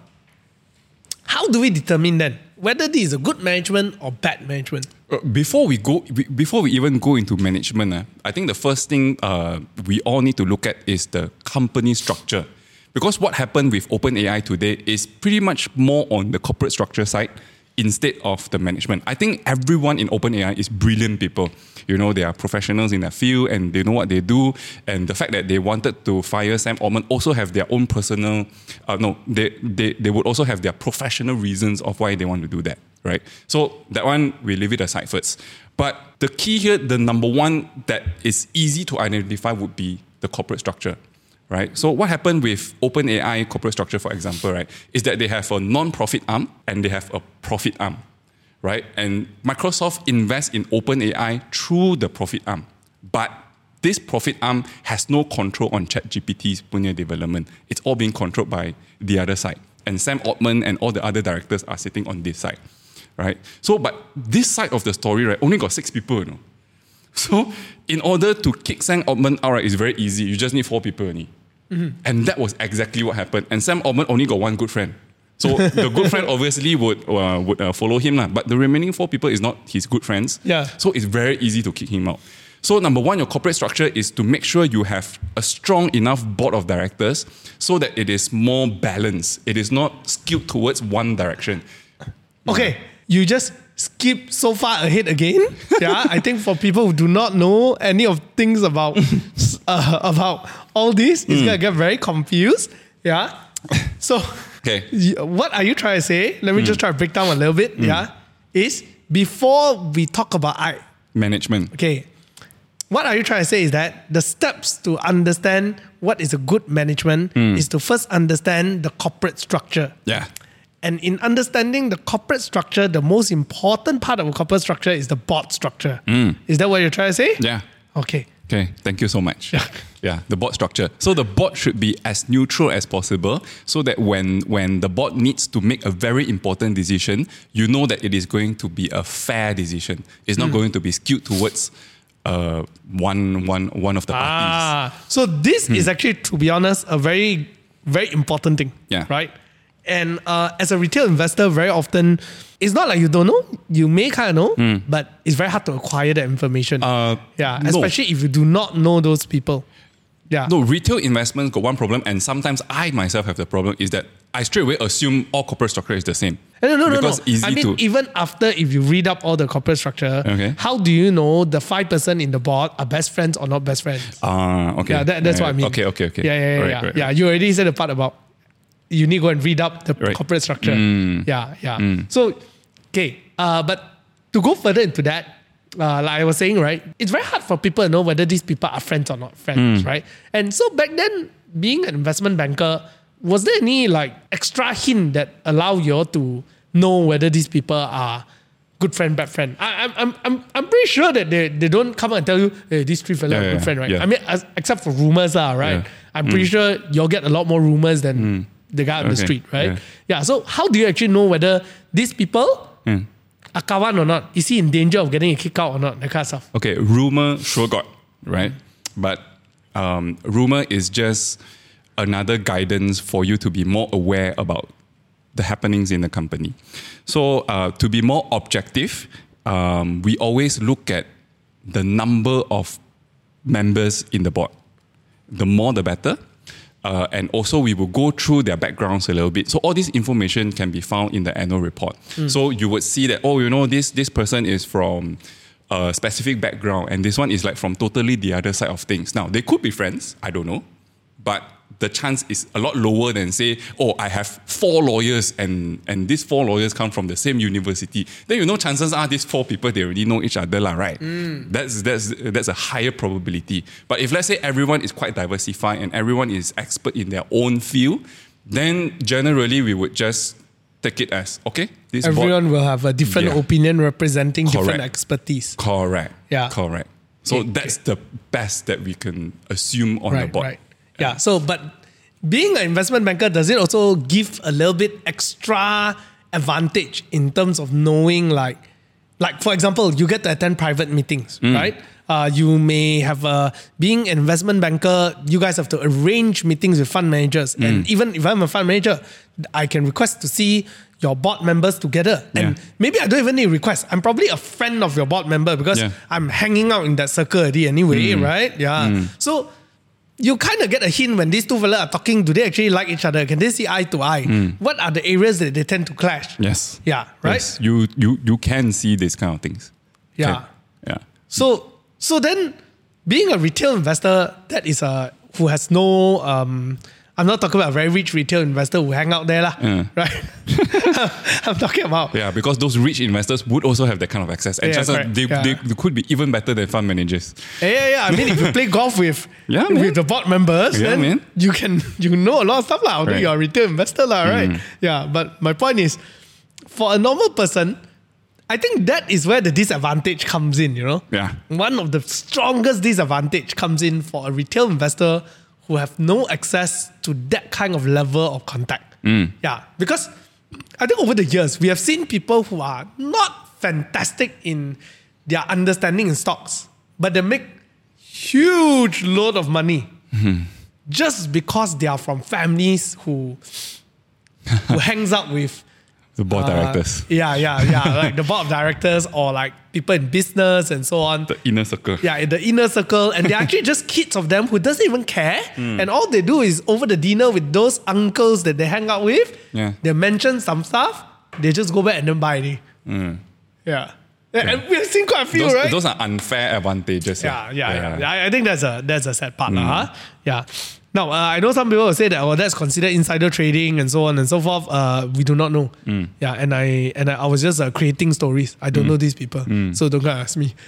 how do we determine then whether this is a good management or bad management? Uh, Before we go, be- before we even go into management, uh, I think the first thing uh, we all need to look at is the company structure. Because what happened with OpenAI today is pretty much more on the corporate structure side instead of the management. I think everyone in OpenAI is brilliant people. You know, they are professionals in their field and they know what they do. And the fact that they wanted to fire Sam Altman also have their own personal, uh, no, they, they, they would also have their professional reasons of why they want to do that, right? So that one, we leave it aside first. But the key here, the number one that is easy to identify would be the corporate structure. Right? So what happened with OpenAI corporate structure, for example, right, is that they have a non-profit arm and they have a profit arm, right? And Microsoft invests in OpenAI through the profit arm. But this profit arm has no control on ChatGPT's punya development. It's all being controlled by the other side. And Sam Altman and all the other directors are sitting on this side, right? So, but this side of the story, right, only got six people, you know. So, in order to kick Sam Altman out, right, it's very easy. You just need four people only. Mm-hmm. And that was exactly what happened. And Sam Altman only got one good friend. So the good friend obviously would uh, would uh, follow him. Lah. But the remaining four people is not his good friends. Yeah. So it's very easy to kick him out. So number one, your corporate structure is to make sure you have a strong enough board of directors so that it is more balanced. It is not skewed towards one direction. Okay, you just skip so far ahead again. Yeah, I think for people who do not know any of things about uh, about all this, it's mm. gonna get very confused. Yeah. So, okay, what are you trying to say? Let me mm. just try to break down a little bit. Mm. Yeah, is before we talk about I management. Okay, what are you trying to say is that the steps to understand what is a good management mm. is to first understand the corporate structure. Yeah. And in understanding the corporate structure, the most important part of a corporate structure is the board structure. Mm. Is that what you're trying to say? Yeah. Okay. Okay, thank you so much. Yeah. yeah, the board structure. So the board should be as neutral as possible so that when, when the board needs to make a very important decision, you know that it is going to be a fair decision. It's not mm. going to be skewed towards uh, one, one, one of the parties. Ah, so this hmm. is actually, to be honest, a very, very important thing. Yeah. Right? And uh, as a retail investor, very often, it's not like you don't know. You may kind of know, mm. but it's very hard to acquire that information. Uh, yeah, no. especially if you do not know those people. Yeah. No, retail investments got one problem, and sometimes I myself have the problem, is that I straight away assume all corporate structure is the same. No, no, no, because no. Easy I mean, to... even after, if you read up all the corporate structure, okay. how do you know the five person in the board are best friends or not best friends? Ah, uh, okay. Yeah, that, that's yeah, what I mean. Okay, okay, okay. Yeah, yeah, yeah. Right, yeah. right, yeah right. You already said the part about you need to go and read up the Right. corporate structure. Mm. Yeah, yeah. So, okay, uh, but to go further into that, uh, like I was saying, right, it's very hard for people to know whether these people are friends or not friends, right? And so back then, being an investment banker, was there any like extra hint that allow you all to know whether these people are good friend, bad friend? I, I'm, I'm, I'm, I'm pretty sure that they, they don't come and tell you, hey, these three fellas Yeah, are yeah, good friend, right? yeah. I mean, as, except for rumors, lah, right? Yeah. I'm pretty sure you'll get a lot more rumors than the guy on the Okay, street, right? yeah. Yeah. So how do you actually know whether these people Mm. are kawan or not? Is he in danger of getting a kick out or not? That kind of stuff. Okay, rumor sure got, right? But um, rumor is just another guidance for you to be more aware about the happenings in the company. So uh, to be more objective, um, we always look at the number of members in the board. The more, the better. Uh, and also, we will go through their backgrounds a little bit. So all this information can be found in the annual report. So you would see that, oh, you know, this this person is from a specific background, and this one is like from totally the other side of things. Now, they could be friends, I don't know, but the chance is a lot lower than say, oh, I have four lawyers and, and these four lawyers come from the same university. Then you know chances are these four people, they already know each other, lah, right? Mm. That's, that's, that's a higher probability. But if let's say everyone is quite diversified and everyone is expert in their own field, then generally we would just take it as, okay, this Everyone board, will have a different Yeah. opinion representing different Correct. expertise. correct, Yeah. correct. So Okay, that's the best that we can assume on the Right, board. right. Yeah. So, but being an investment banker, does it also give a little bit extra advantage in terms of knowing, like, like for example, you get to attend private meetings, right? Uh, you may have a, being an investment banker, you guys have to arrange meetings with fund managers. And even if I'm a fund manager, I can request to see your board members together. And Yeah. maybe I don't even need to request. I'm probably a friend of your board member because Yeah. I'm hanging out in that circle already anyway, right? Yeah. So you kind of get a hint when these two fellas are talking, do they actually like each other? Can they see eye to eye? What are the areas that they tend to clash? Yes. Yeah, right? Yes. You, you, you can see these kind of things. Yeah. Can. Yeah. So so then being a retail investor, that is a who has no um I'm not talking about a very rich retail investor who hang out there, lah, Yeah. right? I'm talking about Yeah, because those rich investors would also have that kind of access. And Yeah, chances are correct. they, Yeah. they, they could be even better than fund managers. Yeah, yeah, yeah. I mean, if you play golf with Yeah, man. with the board members, Yeah, then man. you can you know a lot of stuff, lah. Although Right. you're a retail investor, lah, right? Yeah, but my point is, for a normal person, I think that is where the disadvantage comes in. You know, Yeah. one of the strongest disadvantage comes in for a retail investor who have no access to that kind of level of contact. Yeah, because I think over the years we have seen people who are not fantastic in their understanding in stocks, but they make huge load of money just because they are from families who who hangs out with The board uh, directors. Yeah, yeah, yeah, like the board of directors or like people in business and so on. The inner circle. Yeah, in the inner circle, and they're actually just kids of them who doesn't even care, Hmm. and all they do is over the dinner with those uncles that they hang out with. Yeah. They mention some stuff, they just go back and then buy it. Yeah. Yeah, and we've seen quite a few, Hmm. Those, right? those are unfair advantages. Yeah, yeah, yeah. yeah. I- I think that's a that's a sad part, lah. Huh? Yeah. Now, uh, I know some people will say that, oh, that's considered insider trading and so on and so forth. Uh, we do not know. Yeah, and I and I, I was just uh, creating stories. I don't know these people, so don't go ask me.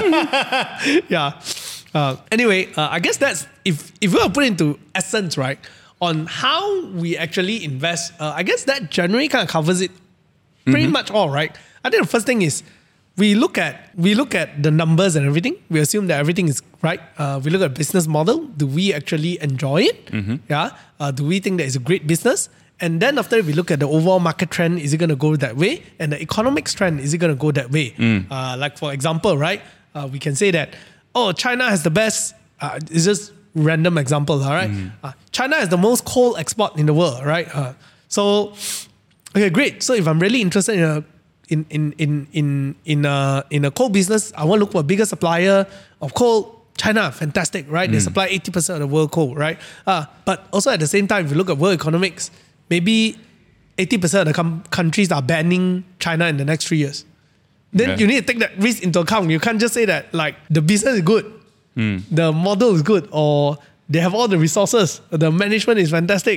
Yeah. Uh, anyway, uh, I guess that's if if we were put into essence, right, on how we actually invest. Uh, I guess that generally kind of covers it pretty much all, right? I think the first thing is we look at we look at the numbers and everything. We assume that everything is right. Uh, we look at business model. Do we actually enjoy it? Yeah. Uh, do we think that it's a great business? And then after we look at the overall market trend, is it going to go that way? And the economics trend, is it going to go that way? Uh, like for example, right? Uh, we can say that, oh, China has the best. Uh, it's just random example, all right? Uh, China has the most coal export in the world, right? Uh, so, okay, great. So if I'm really interested in a in in in in in a in a coal business, I want to look for a bigger supplier of coal. China, fantastic, right? They supply eighty percent of the world coal, right? Uh, but also at the same time, if you look at world economics, maybe eighty percent of the com- countries are banning China in the next three years. Then Yeah. you need to take that risk into account. You can't just say that like the business is good, the model is good, or they have all the resources, the management is fantastic,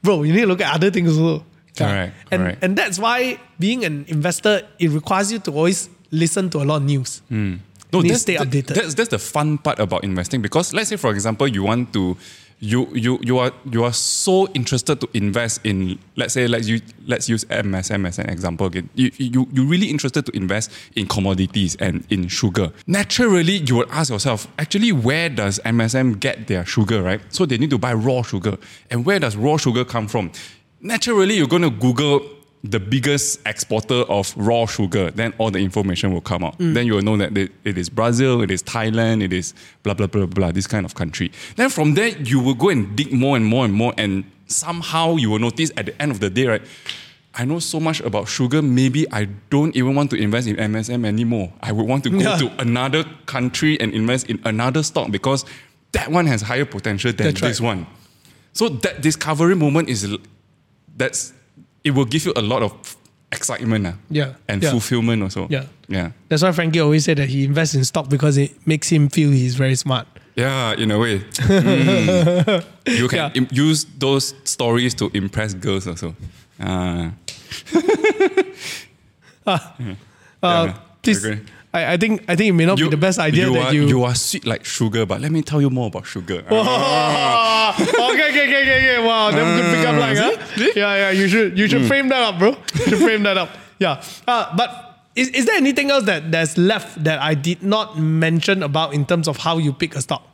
bro, you need to look at other things also. Correct, And correct. and that's why being an investor, it requires you to always listen to a lot of news. No, You need to that's, stay that- updated. that's that's the fun part about investing, because let's say, for example, you want to you you you are you are so interested to invest in, let's say, let's use let's use M S M as an example again. You you you're really interested to invest in commodities and in sugar. Naturally, you would ask yourself, actually, where does M S M get their sugar, right? So they need to buy raw sugar. And where does raw sugar come from? Naturally, you're going to Google the biggest exporter of raw sugar, then all the information will come out. Mm. Then you will know that it, it is Brazil, it is Thailand, it is blah, blah, blah, blah, this kind of country. Then from there, you will go and dig more and more and more, and somehow you will notice at the end of the day, right, I know so much about sugar, maybe I don't even want to invest in M S M anymore. I would want to go Yeah. to another country and invest in another stock, because that one has higher potential than That's right. this one. So that discovery moment is, that's, it will give you a lot of excitement uh, Yeah, and yeah. fulfillment also. Yeah. Yeah. That's why Frankie always said that he invests in stock because it makes him feel he's very smart. Yeah, in a way. Mm. You can Yeah. im- use those stories to impress girls also. Uh, Uh, Yeah, please, agree. I, I think I think it may not be the best idea you that are, you. you are sweet like sugar, but let me tell you more about sugar. Oh, okay, okay, okay, okay, okay. Wow, that's a good pickup line, huh? Yeah, yeah. You should you should frame that up, bro. You should frame that up. Yeah. Uh, but is, is there anything else that that's left that I did not mention about in terms of how you pick a stock?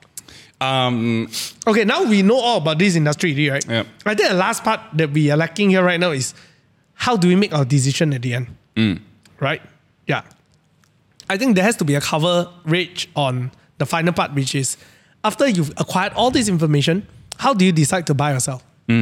Um, Okay, now we know all about this industry, right? Yeah. I think the last part that we are lacking here right now is how do we make our decision at the end? Right? Yeah. I think there has to be a coverage on the final part, which is after you've acquired all this information, how do you decide to buy or sell?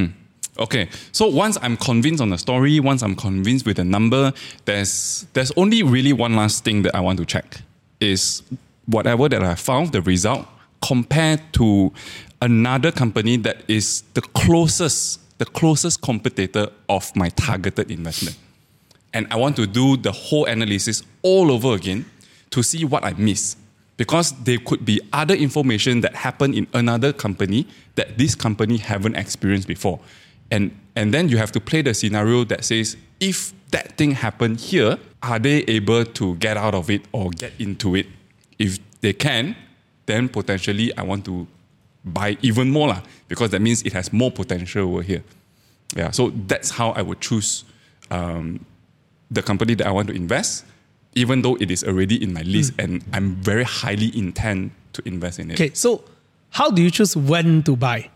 Okay, so once I'm convinced on the story, once I'm convinced with the number, there's there's only really one last thing that I want to check, is whatever that I found, the result, compared to another company that is the closest, the closest competitor of my targeted investment. And I want to do the whole analysis all over again to see what I missed. Because there could be other information that happened in another company that this company haven't experienced before. And, and then you have to play the scenario that says, if that thing happened here, are they able to get out of it or get into it? If they can, then potentially I want to buy even more lah, because that means it has more potential over here. Yeah, so that's how I would choose um, the company that I want to invest, even though it is already in my list and I'm very highly intent to invest in it. Okay, so how do you choose when to buy?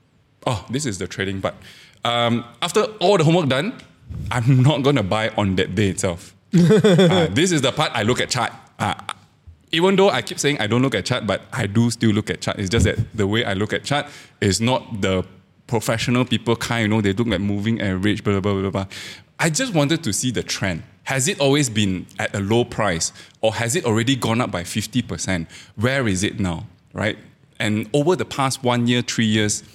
Oh, this is the trading part. Um, after all the homework done, I'm not going to buy on that day itself. uh, this is the part I look at chart. Uh, even though I keep saying I don't look at chart, but I do still look at chart. It's just that the way I look at chart is not the professional people kind, you know, they look at moving average, blah, blah, blah, blah. I just wanted to see the trend. Has it always been at a low price, or has it already gone up by fifty percent? Where is it now, right? And over the past one year, three years,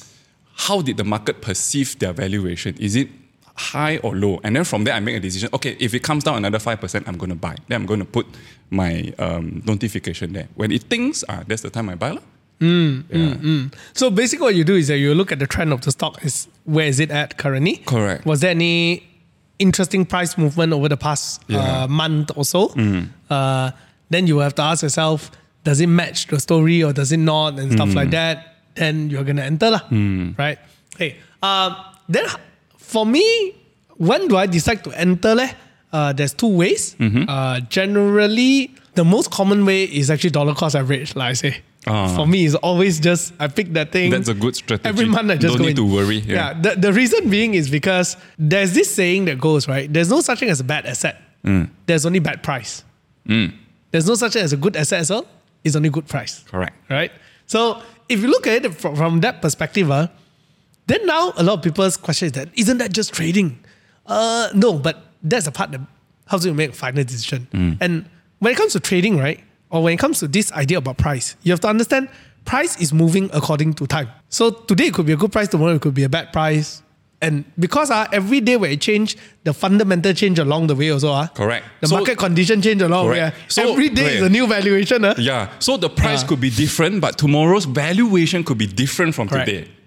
how did the market perceive their valuation? Is it high or low? And then from there, I make a decision. Okay, if it comes down another five percent, I'm going to buy. Then I'm going to put my um, notification there. When it thinks, ah, that's the time I buy. Mm, mm, mm. So basically what you do is that you look at the trend of the stock. Is where is it at currently? Correct. Was there any interesting price movement over the past Yeah. uh, month or so? Uh, then you have to ask yourself, does it match the story or does it not, and stuff like that. Then you're going to enter lah, right? Hey, uh, then for me, when do I decide to enter leh? Uh, there's two ways. Uh, generally, the most common way is actually dollar cost average, like I say. Ah. For me, it's always just, I pick that thing. That's a good strategy. Every month I just Don't go need in. to worry. Yeah. the, the reason being is because there's this saying that goes, right? There's no such thing as a bad asset. There's only bad price. There's no such thing as a good asset as well. It's only good price. Correct. Right? So if you look at it from, from that perspective, uh, then now a lot of people's question is that, isn't that just trading? Uh, no, but that's the part that helps you make a final decision. And when it comes to trading, right? Or when it comes to this idea about price, you have to understand price is moving according to time. So today it could be a good price, tomorrow it could be a bad price. And because uh, every day where it change, the fundamental change along the way also. Uh, Correct. The So- market condition change along the way. Correct. Uh. So- every day is a new valuation. Uh. Yeah. So the price Ah. could be different, but tomorrow's valuation could be different from Correct. today.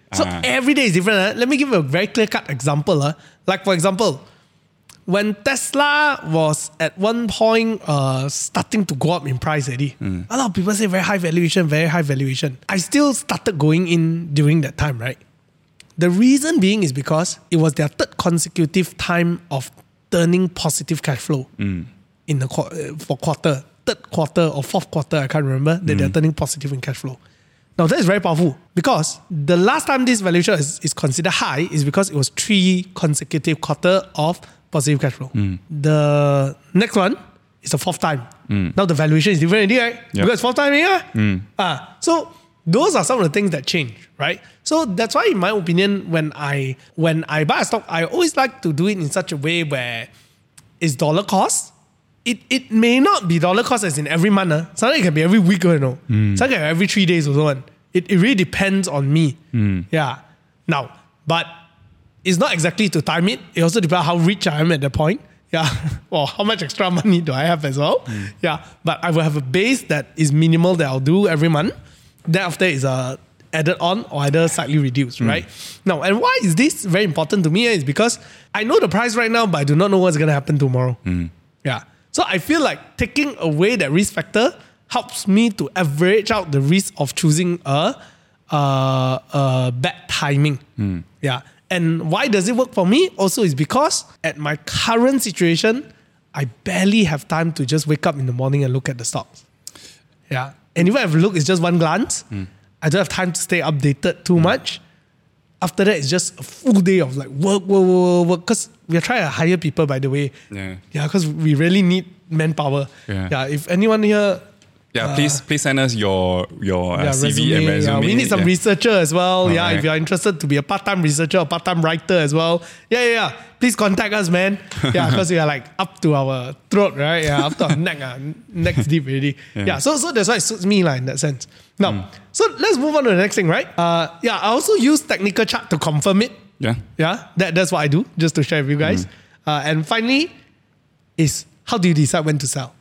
So Ah. every day is different. Eh? Let me give you a very clear-cut example. Eh? Like for example, when Tesla was at one point uh, starting to go up in price already, Mm. a lot of people say very high valuation, very high valuation. I still started going in during that time, right? The reason being is because it was their third consecutive time of turning positive cash flow Mm. in the qu- uh, for quarter, third quarter or fourth quarter, I can't remember, that Mm. they're turning positive in cash flow. Now that is very powerful because the last time this valuation is, is considered high is because it was three consecutive quarter of positive cash flow. Mm. The next one is the fourth time. Mm. Now the valuation is different already, right? Yep. Because fourth time, yeah. Mm. Ah, so those are some of the things that change, right? So that's why, in my opinion, when I when I buy a stock, I always like to do it in such a way where it's dollar cost. It it may not be dollar cost as in every month. Uh. Sometimes it can be every week, you know. Mm. Sometimes it can be every three days or so on. It, it really depends on me. Mm. Yeah. Now, but it's not exactly to time it. It also depends how rich I am at that point. Yeah. Or how much extra money do I have as well. Mm. Yeah. But I will have a base that is minimal that I'll do every month. Then after is uh, added on or either slightly reduced, right? Now, and why is this very important to me? Is because I know the price right now, but I do not know what's going to happen tomorrow. Yeah. So I feel like taking away that risk factor helps me to average out the risk of choosing a, a, a bad timing. Yeah. And why does it work for me? Also is because at my current situation, I barely have time to just wake up in the morning and look at the stocks. Yeah. And even if I look, it's just one glance. I don't have time to stay updated too much. After that, it's just a full day of like work, work, work, work. Because we are trying to hire people, by the way. Yeah. Yeah, because we really need manpower. Yeah. Yeah. If anyone here, Yeah, please please send us your your uh, yeah, C V resume, and resume. yeah, we need some yeah. researcher as well. yeah, Alright. if you're interested to be a part-time researcher or part-time writer as well. Yeah, yeah, yeah. Please contact us, man. Yeah, because we are like up to our throat, right? Yeah, up to our neck, uh, neck's deep already. Yeah. yeah, so so that's why it suits me like, in that sense. Now, Mm. so let's move on to the next thing, right? Uh, yeah, I also use technical chart to confirm it. Yeah. Yeah, that, that's what I do, just to share with you guys. Mm. Uh, and finally, is how do you decide when to sell?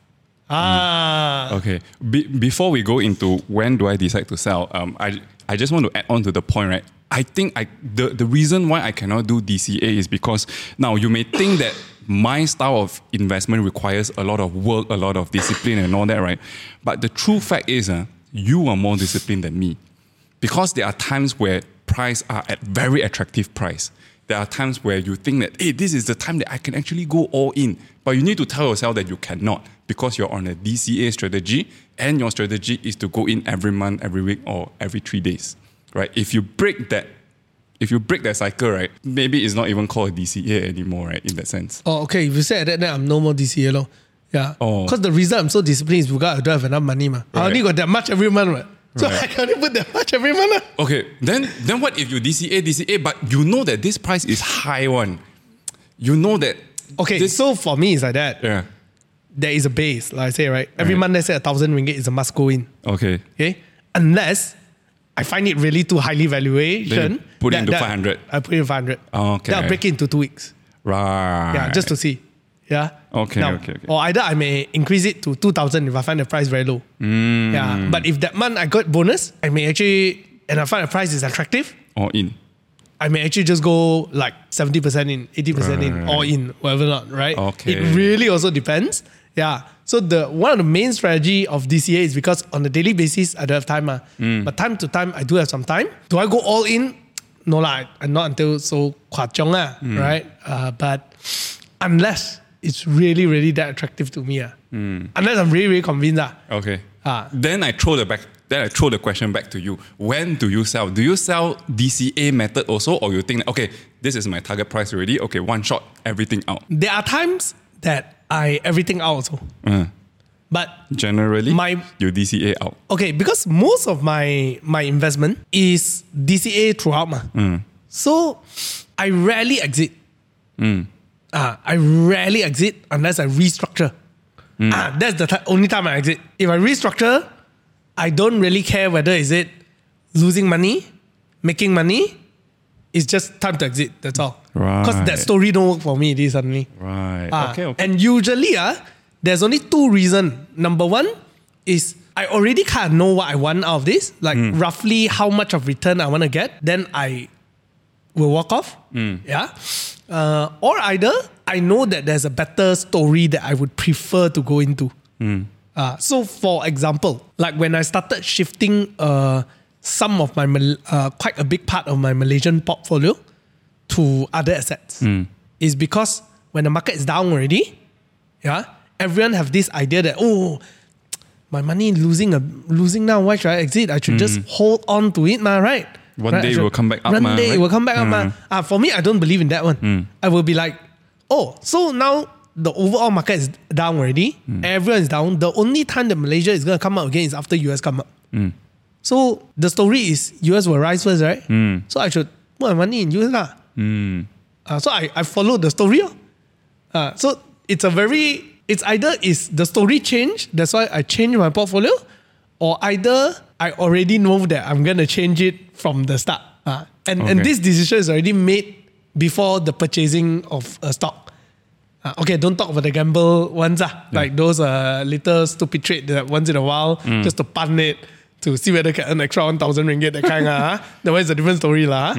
Ah, Okay. Be- before we go into when do I decide to sell, um, I I just want to add on to the point, right? I think I the, the reason why I cannot do D C A is because now you may think that my style of investment requires a lot of work, a lot of discipline and all that, right? But the true fact is, uh, you are more disciplined than me. Because there are times where price are at very attractive price. There are times where you think that, hey, this is the time that I can actually go all in. But you need to tell yourself that you cannot because you're on a D C A strategy and your strategy is to go in every month, every week, or every three days, right? If you break that, if you break that cycle, right, maybe it's not even called a D C A anymore, right, in that sense. oh, okay. If you say that, then I'm no more D C A. Lo. Yeah. Oh. Because the reason I'm so disciplined is because I don't have enough money. Ma. I Right. only got that much every month. Right? So Right. I can only put that much every month. Ah. Okay, then then what if you D C A, D C A, but you know that this price is high one? You know that... Okay, this, so for me, it's like that. Yeah, There is a base, like I say, right? Every Right. month, let's say a thousand ringgit is a must go in. okay. Okay? Unless I find it really too highly valuation. Then you put it that- into that- five hundred. I put it in five hundred. Okay. Then I'll break it into two weeks. Right. Yeah, just to see. Yeah. Okay, Now, okay, okay. Or either I may increase it to two thousand if I find the price very low. Mm. Yeah. But if that month I got bonus, I may actually, and I find the price is attractive, All in. I may actually just go like seventy percent in, eighty percent in, Right. all in, whatever not, right? Okay. It really also depends. Yeah. So the one of the main strategy of D C A is because on a daily basis, I don't have time. Uh, Mm. But time to time, I do have some time. Do I go all in? No, lah, I'm not until so kwachong, uh, Mm. right? Uh, but unless it's really, really that attractive to me. Uh, Mm. Unless I'm really, really convinced. Uh, Okay. Ah. Then I throw the back. Then I throw the question back to you. When do you sell? Do you sell D C A method also, or you think, okay, this is my target price already? Okay, one shot, everything out. there are times that I everything out also. Uh, But generally, My- you D C A out. okay, because most of my my investment is D C A throughout, ma. Mm. So I rarely exit. Ah, I rarely exit unless I restructure. Ah, that's the ti- only time I exit. If I restructure, I don't really care whether is it losing money, making money. It's just time to exit. That's all. Because that Right. story don't work for me. This suddenly. Right. Ah, okay. Okay. And usually, ah, there's only two reasons. Number one is I already kind of know what I want out of this, like Mm. roughly how much of return I want to get, then I will walk off. Mm. Yeah. Uh, or either I know that there's a better story that I would prefer to go into. Mm. Uh, so, for example, like when I started shifting uh, some of my, Mal- uh, quite a big part of my Malaysian portfolio to other assets, Mm. is because when the market is down already, yeah, everyone have this idea that, oh, my money losing a, losing now, why should I exit? I should just hold on to it, ma, right? One right? day I it should- will come back up, One ma, day it right? will come back up, ma. Mm. Ah, for me, I don't believe in that one. I will be like, oh, so now the overall market is down already. Everyone is down. The only time that Malaysia is going to come up again is after U S come up. So the story is U S will rise first, right? So I should put my money in U S lah. Mm. Uh, so I, I follow the story. Oh. Uh, so it's a very, it's either is the story change, that's why I change my portfolio, or either I already know that I'm going to change it from the start. Uh, and, and Okay. this decision is already made before the purchasing of a stock. Uh, okay, don't talk about the gamble ones. Uh, Like those uh, little stupid trade that once in a while, just to pun it, to see whether can earn extra one thousand ringgit, that kind of. Uh, that one is a different story. lah.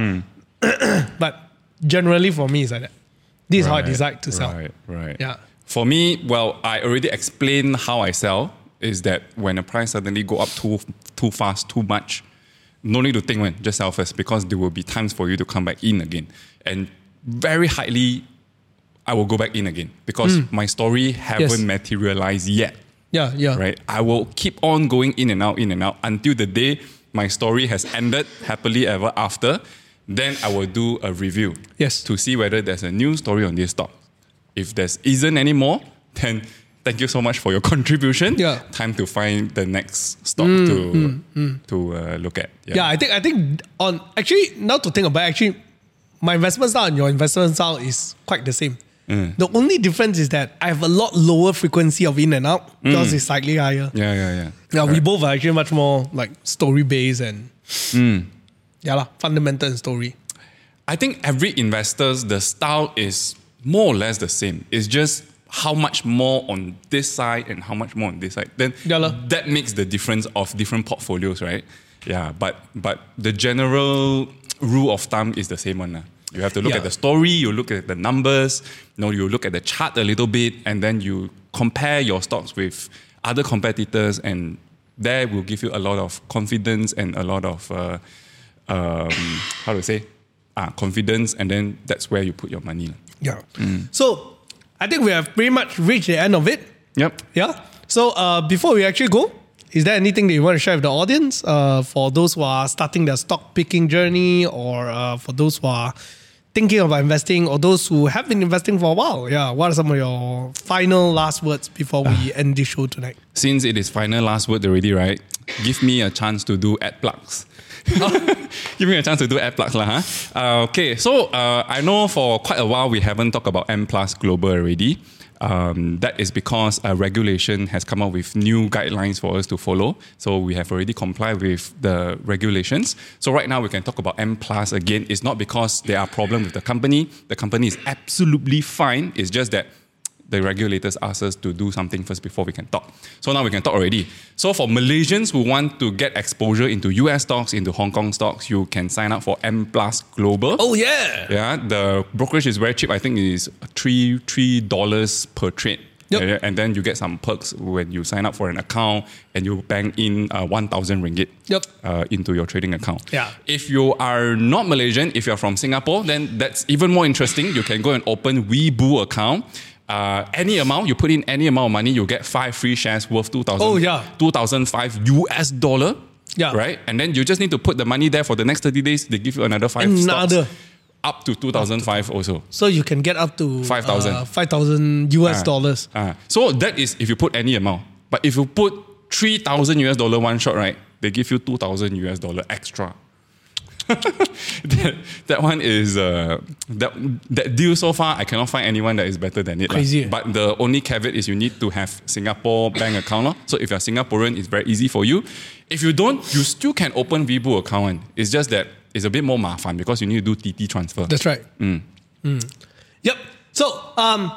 But generally for me, it's like that. This is how I Right, decide to sell. Right, right. Yeah. For me, well, I already explained how I sell. Is that when the price suddenly go up too too fast, too much, no need to think when, just sell first, because there will be times for you to come back in again. And very highly, I will go back in again because my story haven't Yes. materialized yet. Yeah, yeah. Right? I will keep on going in and out, in and out until the day my story has ended happily ever after. Then I will do a review. Yes. To see whether there's a new story on this stock. If there isn't anymore, then thank you so much for your contribution. Yeah. Time to find the next stock to to uh, look at. Yeah, I think I think on actually now to think about it, actually my investment style and your investment style is quite the same. The only difference is that I have a lot lower frequency of in and out because it's slightly higher. Yeah, yeah, yeah. Yeah, we both are actually much more like story based and yeah lah, fundamental and story. I think every investor's the style is more or less the same. It's just how much more on this side and how much more on this side. Then Yeah lah. that makes the difference of different portfolios, right? Yeah, but but the general rule of thumb is the same one. lah. You have to look Yeah. at the story, you look at the numbers, you know, you look at the chart a little bit, and then you compare your stocks with other competitors, and there will give you a lot of confidence and a lot of uh, um, how to say ah, confidence, and then that's where you put your money. Yeah. So I think we have pretty much reached the end of it. Yep. Yeah. So uh, before we actually go, is there anything that you want to share with the audience uh, for those who are starting their stock picking journey, or uh, for those who are thinking about investing, or those who have been investing for a while? Yeah. What are some of your final last words before we end this show tonight? Since it is final last word already, right? Give me a chance to do ad plugs. Give me a chance to do ad plugs, lah, huh? Uh, okay, so uh, I know for quite a while we haven't talked about M Plus Global already. Um, that is because a regulation has come up with new guidelines for us to follow. So we have already complied with the regulations. So right now we can talk about M Plus again. It's not because there are problems with the company. The company is absolutely fine. It's just that the regulators ask us to do something first before we can talk. So now we can talk already. So for Malaysians who want to get exposure into U S stocks, into Hong Kong stocks, you can sign up for M Plus Global. Oh yeah. Yeah, the brokerage is very cheap. I think it is three three dollars per trade. Yep. Yeah, and then you get some perks when you sign up for an account and you bank in uh, one thousand ringgit Yep. uh, into your trading account. Yeah. If you are not Malaysian, if you're from Singapore, then that's even more interesting. You can go and open Weeboo account. Uh, any amount, you put in any amount of money, you get five free shares worth two thousand, Oh, yeah. two thousand five U S dollar. Yeah. Right? And then you just need to put the money there for the next thirty days. They give you another five Another. stocks. Up to two thousand five also. So you can get up to five thousand. uh, five thousand U S Ah, dollars. ah. So that is if you put any amount. But if you put three thousand U S dollar one shot, right, they give you two thousand U S dollar extra. that, that one is uh, that that deal so far. I cannot find anyone that is better than it. Crazy. Lah. But the only caveat is you need to have Singapore bank account. Lah. So if you're Singaporean, it's very easy for you. If you don't, you still can open Weeboo account. It's just that it's a bit more mafan because you need to do T T transfer. That's right. Mm. Yep. So um,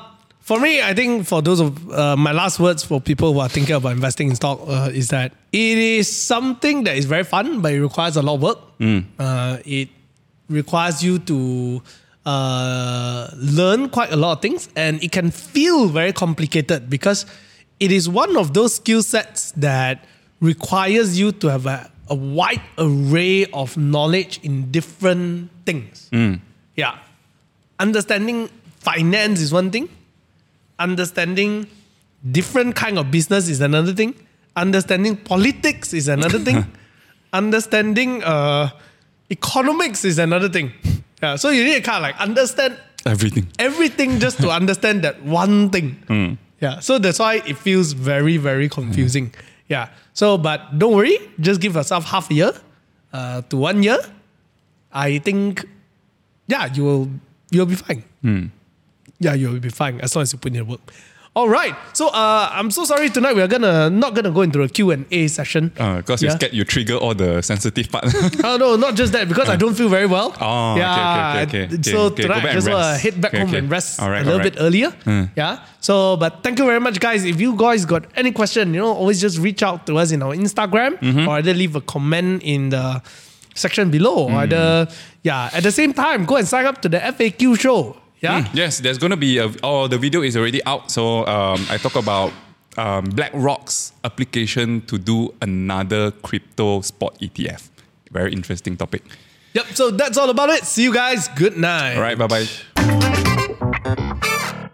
For me, I think for those of uh, my last words for people who are thinking about investing in stock uh, is that it is something that is very fun, but it requires a lot of work. Mm. Uh, it requires you to uh, learn quite a lot of things, and it can feel very complicated because it is one of those skill sets that requires you to have a, a wide array of knowledge in different things. Mm. Yeah. Understanding finance is one thing. Understanding different kind of business is another thing. Understanding politics is another thing. Understanding uh, economics is another thing. Yeah, so you need to kind of like understand Everything. everything just to understand that one thing. Mm. Yeah, so that's why it feels very, very confusing. Mm. Yeah, so but don't worry, just give yourself half a year uh, to one year. I think, yeah, you will you'll be fine. Mm. Yeah, you'll be fine as long as you put in the work. All right. So uh, I'm so sorry tonight. We're gonna not gonna go into a Q and A session. Because uh, Yeah. you're scared you trigger all the sensitive part. Oh no, not just that, because I don't feel very well. Oh, okay, okay, okay, okay. So Okay, okay, go tonight back I just and want to rest. head back Okay, home okay. and rest All right, a little all right. bit earlier. Mm. Yeah. So, but thank you very much, guys. If you guys got any question, you know, always just reach out to us in our Instagram Mm-hmm. or either leave a comment in the section below. Mm. Or either, yeah, at the same time, go and sign up to the F A Q show. Yeah. Mm, yes, there's going to be a. Oh, the video is already out. So um, I talk about um, BlackRock's application to do another crypto spot E T F. Very interesting topic. Yep. So that's all about it. See you guys. Good night. All right, bye bye.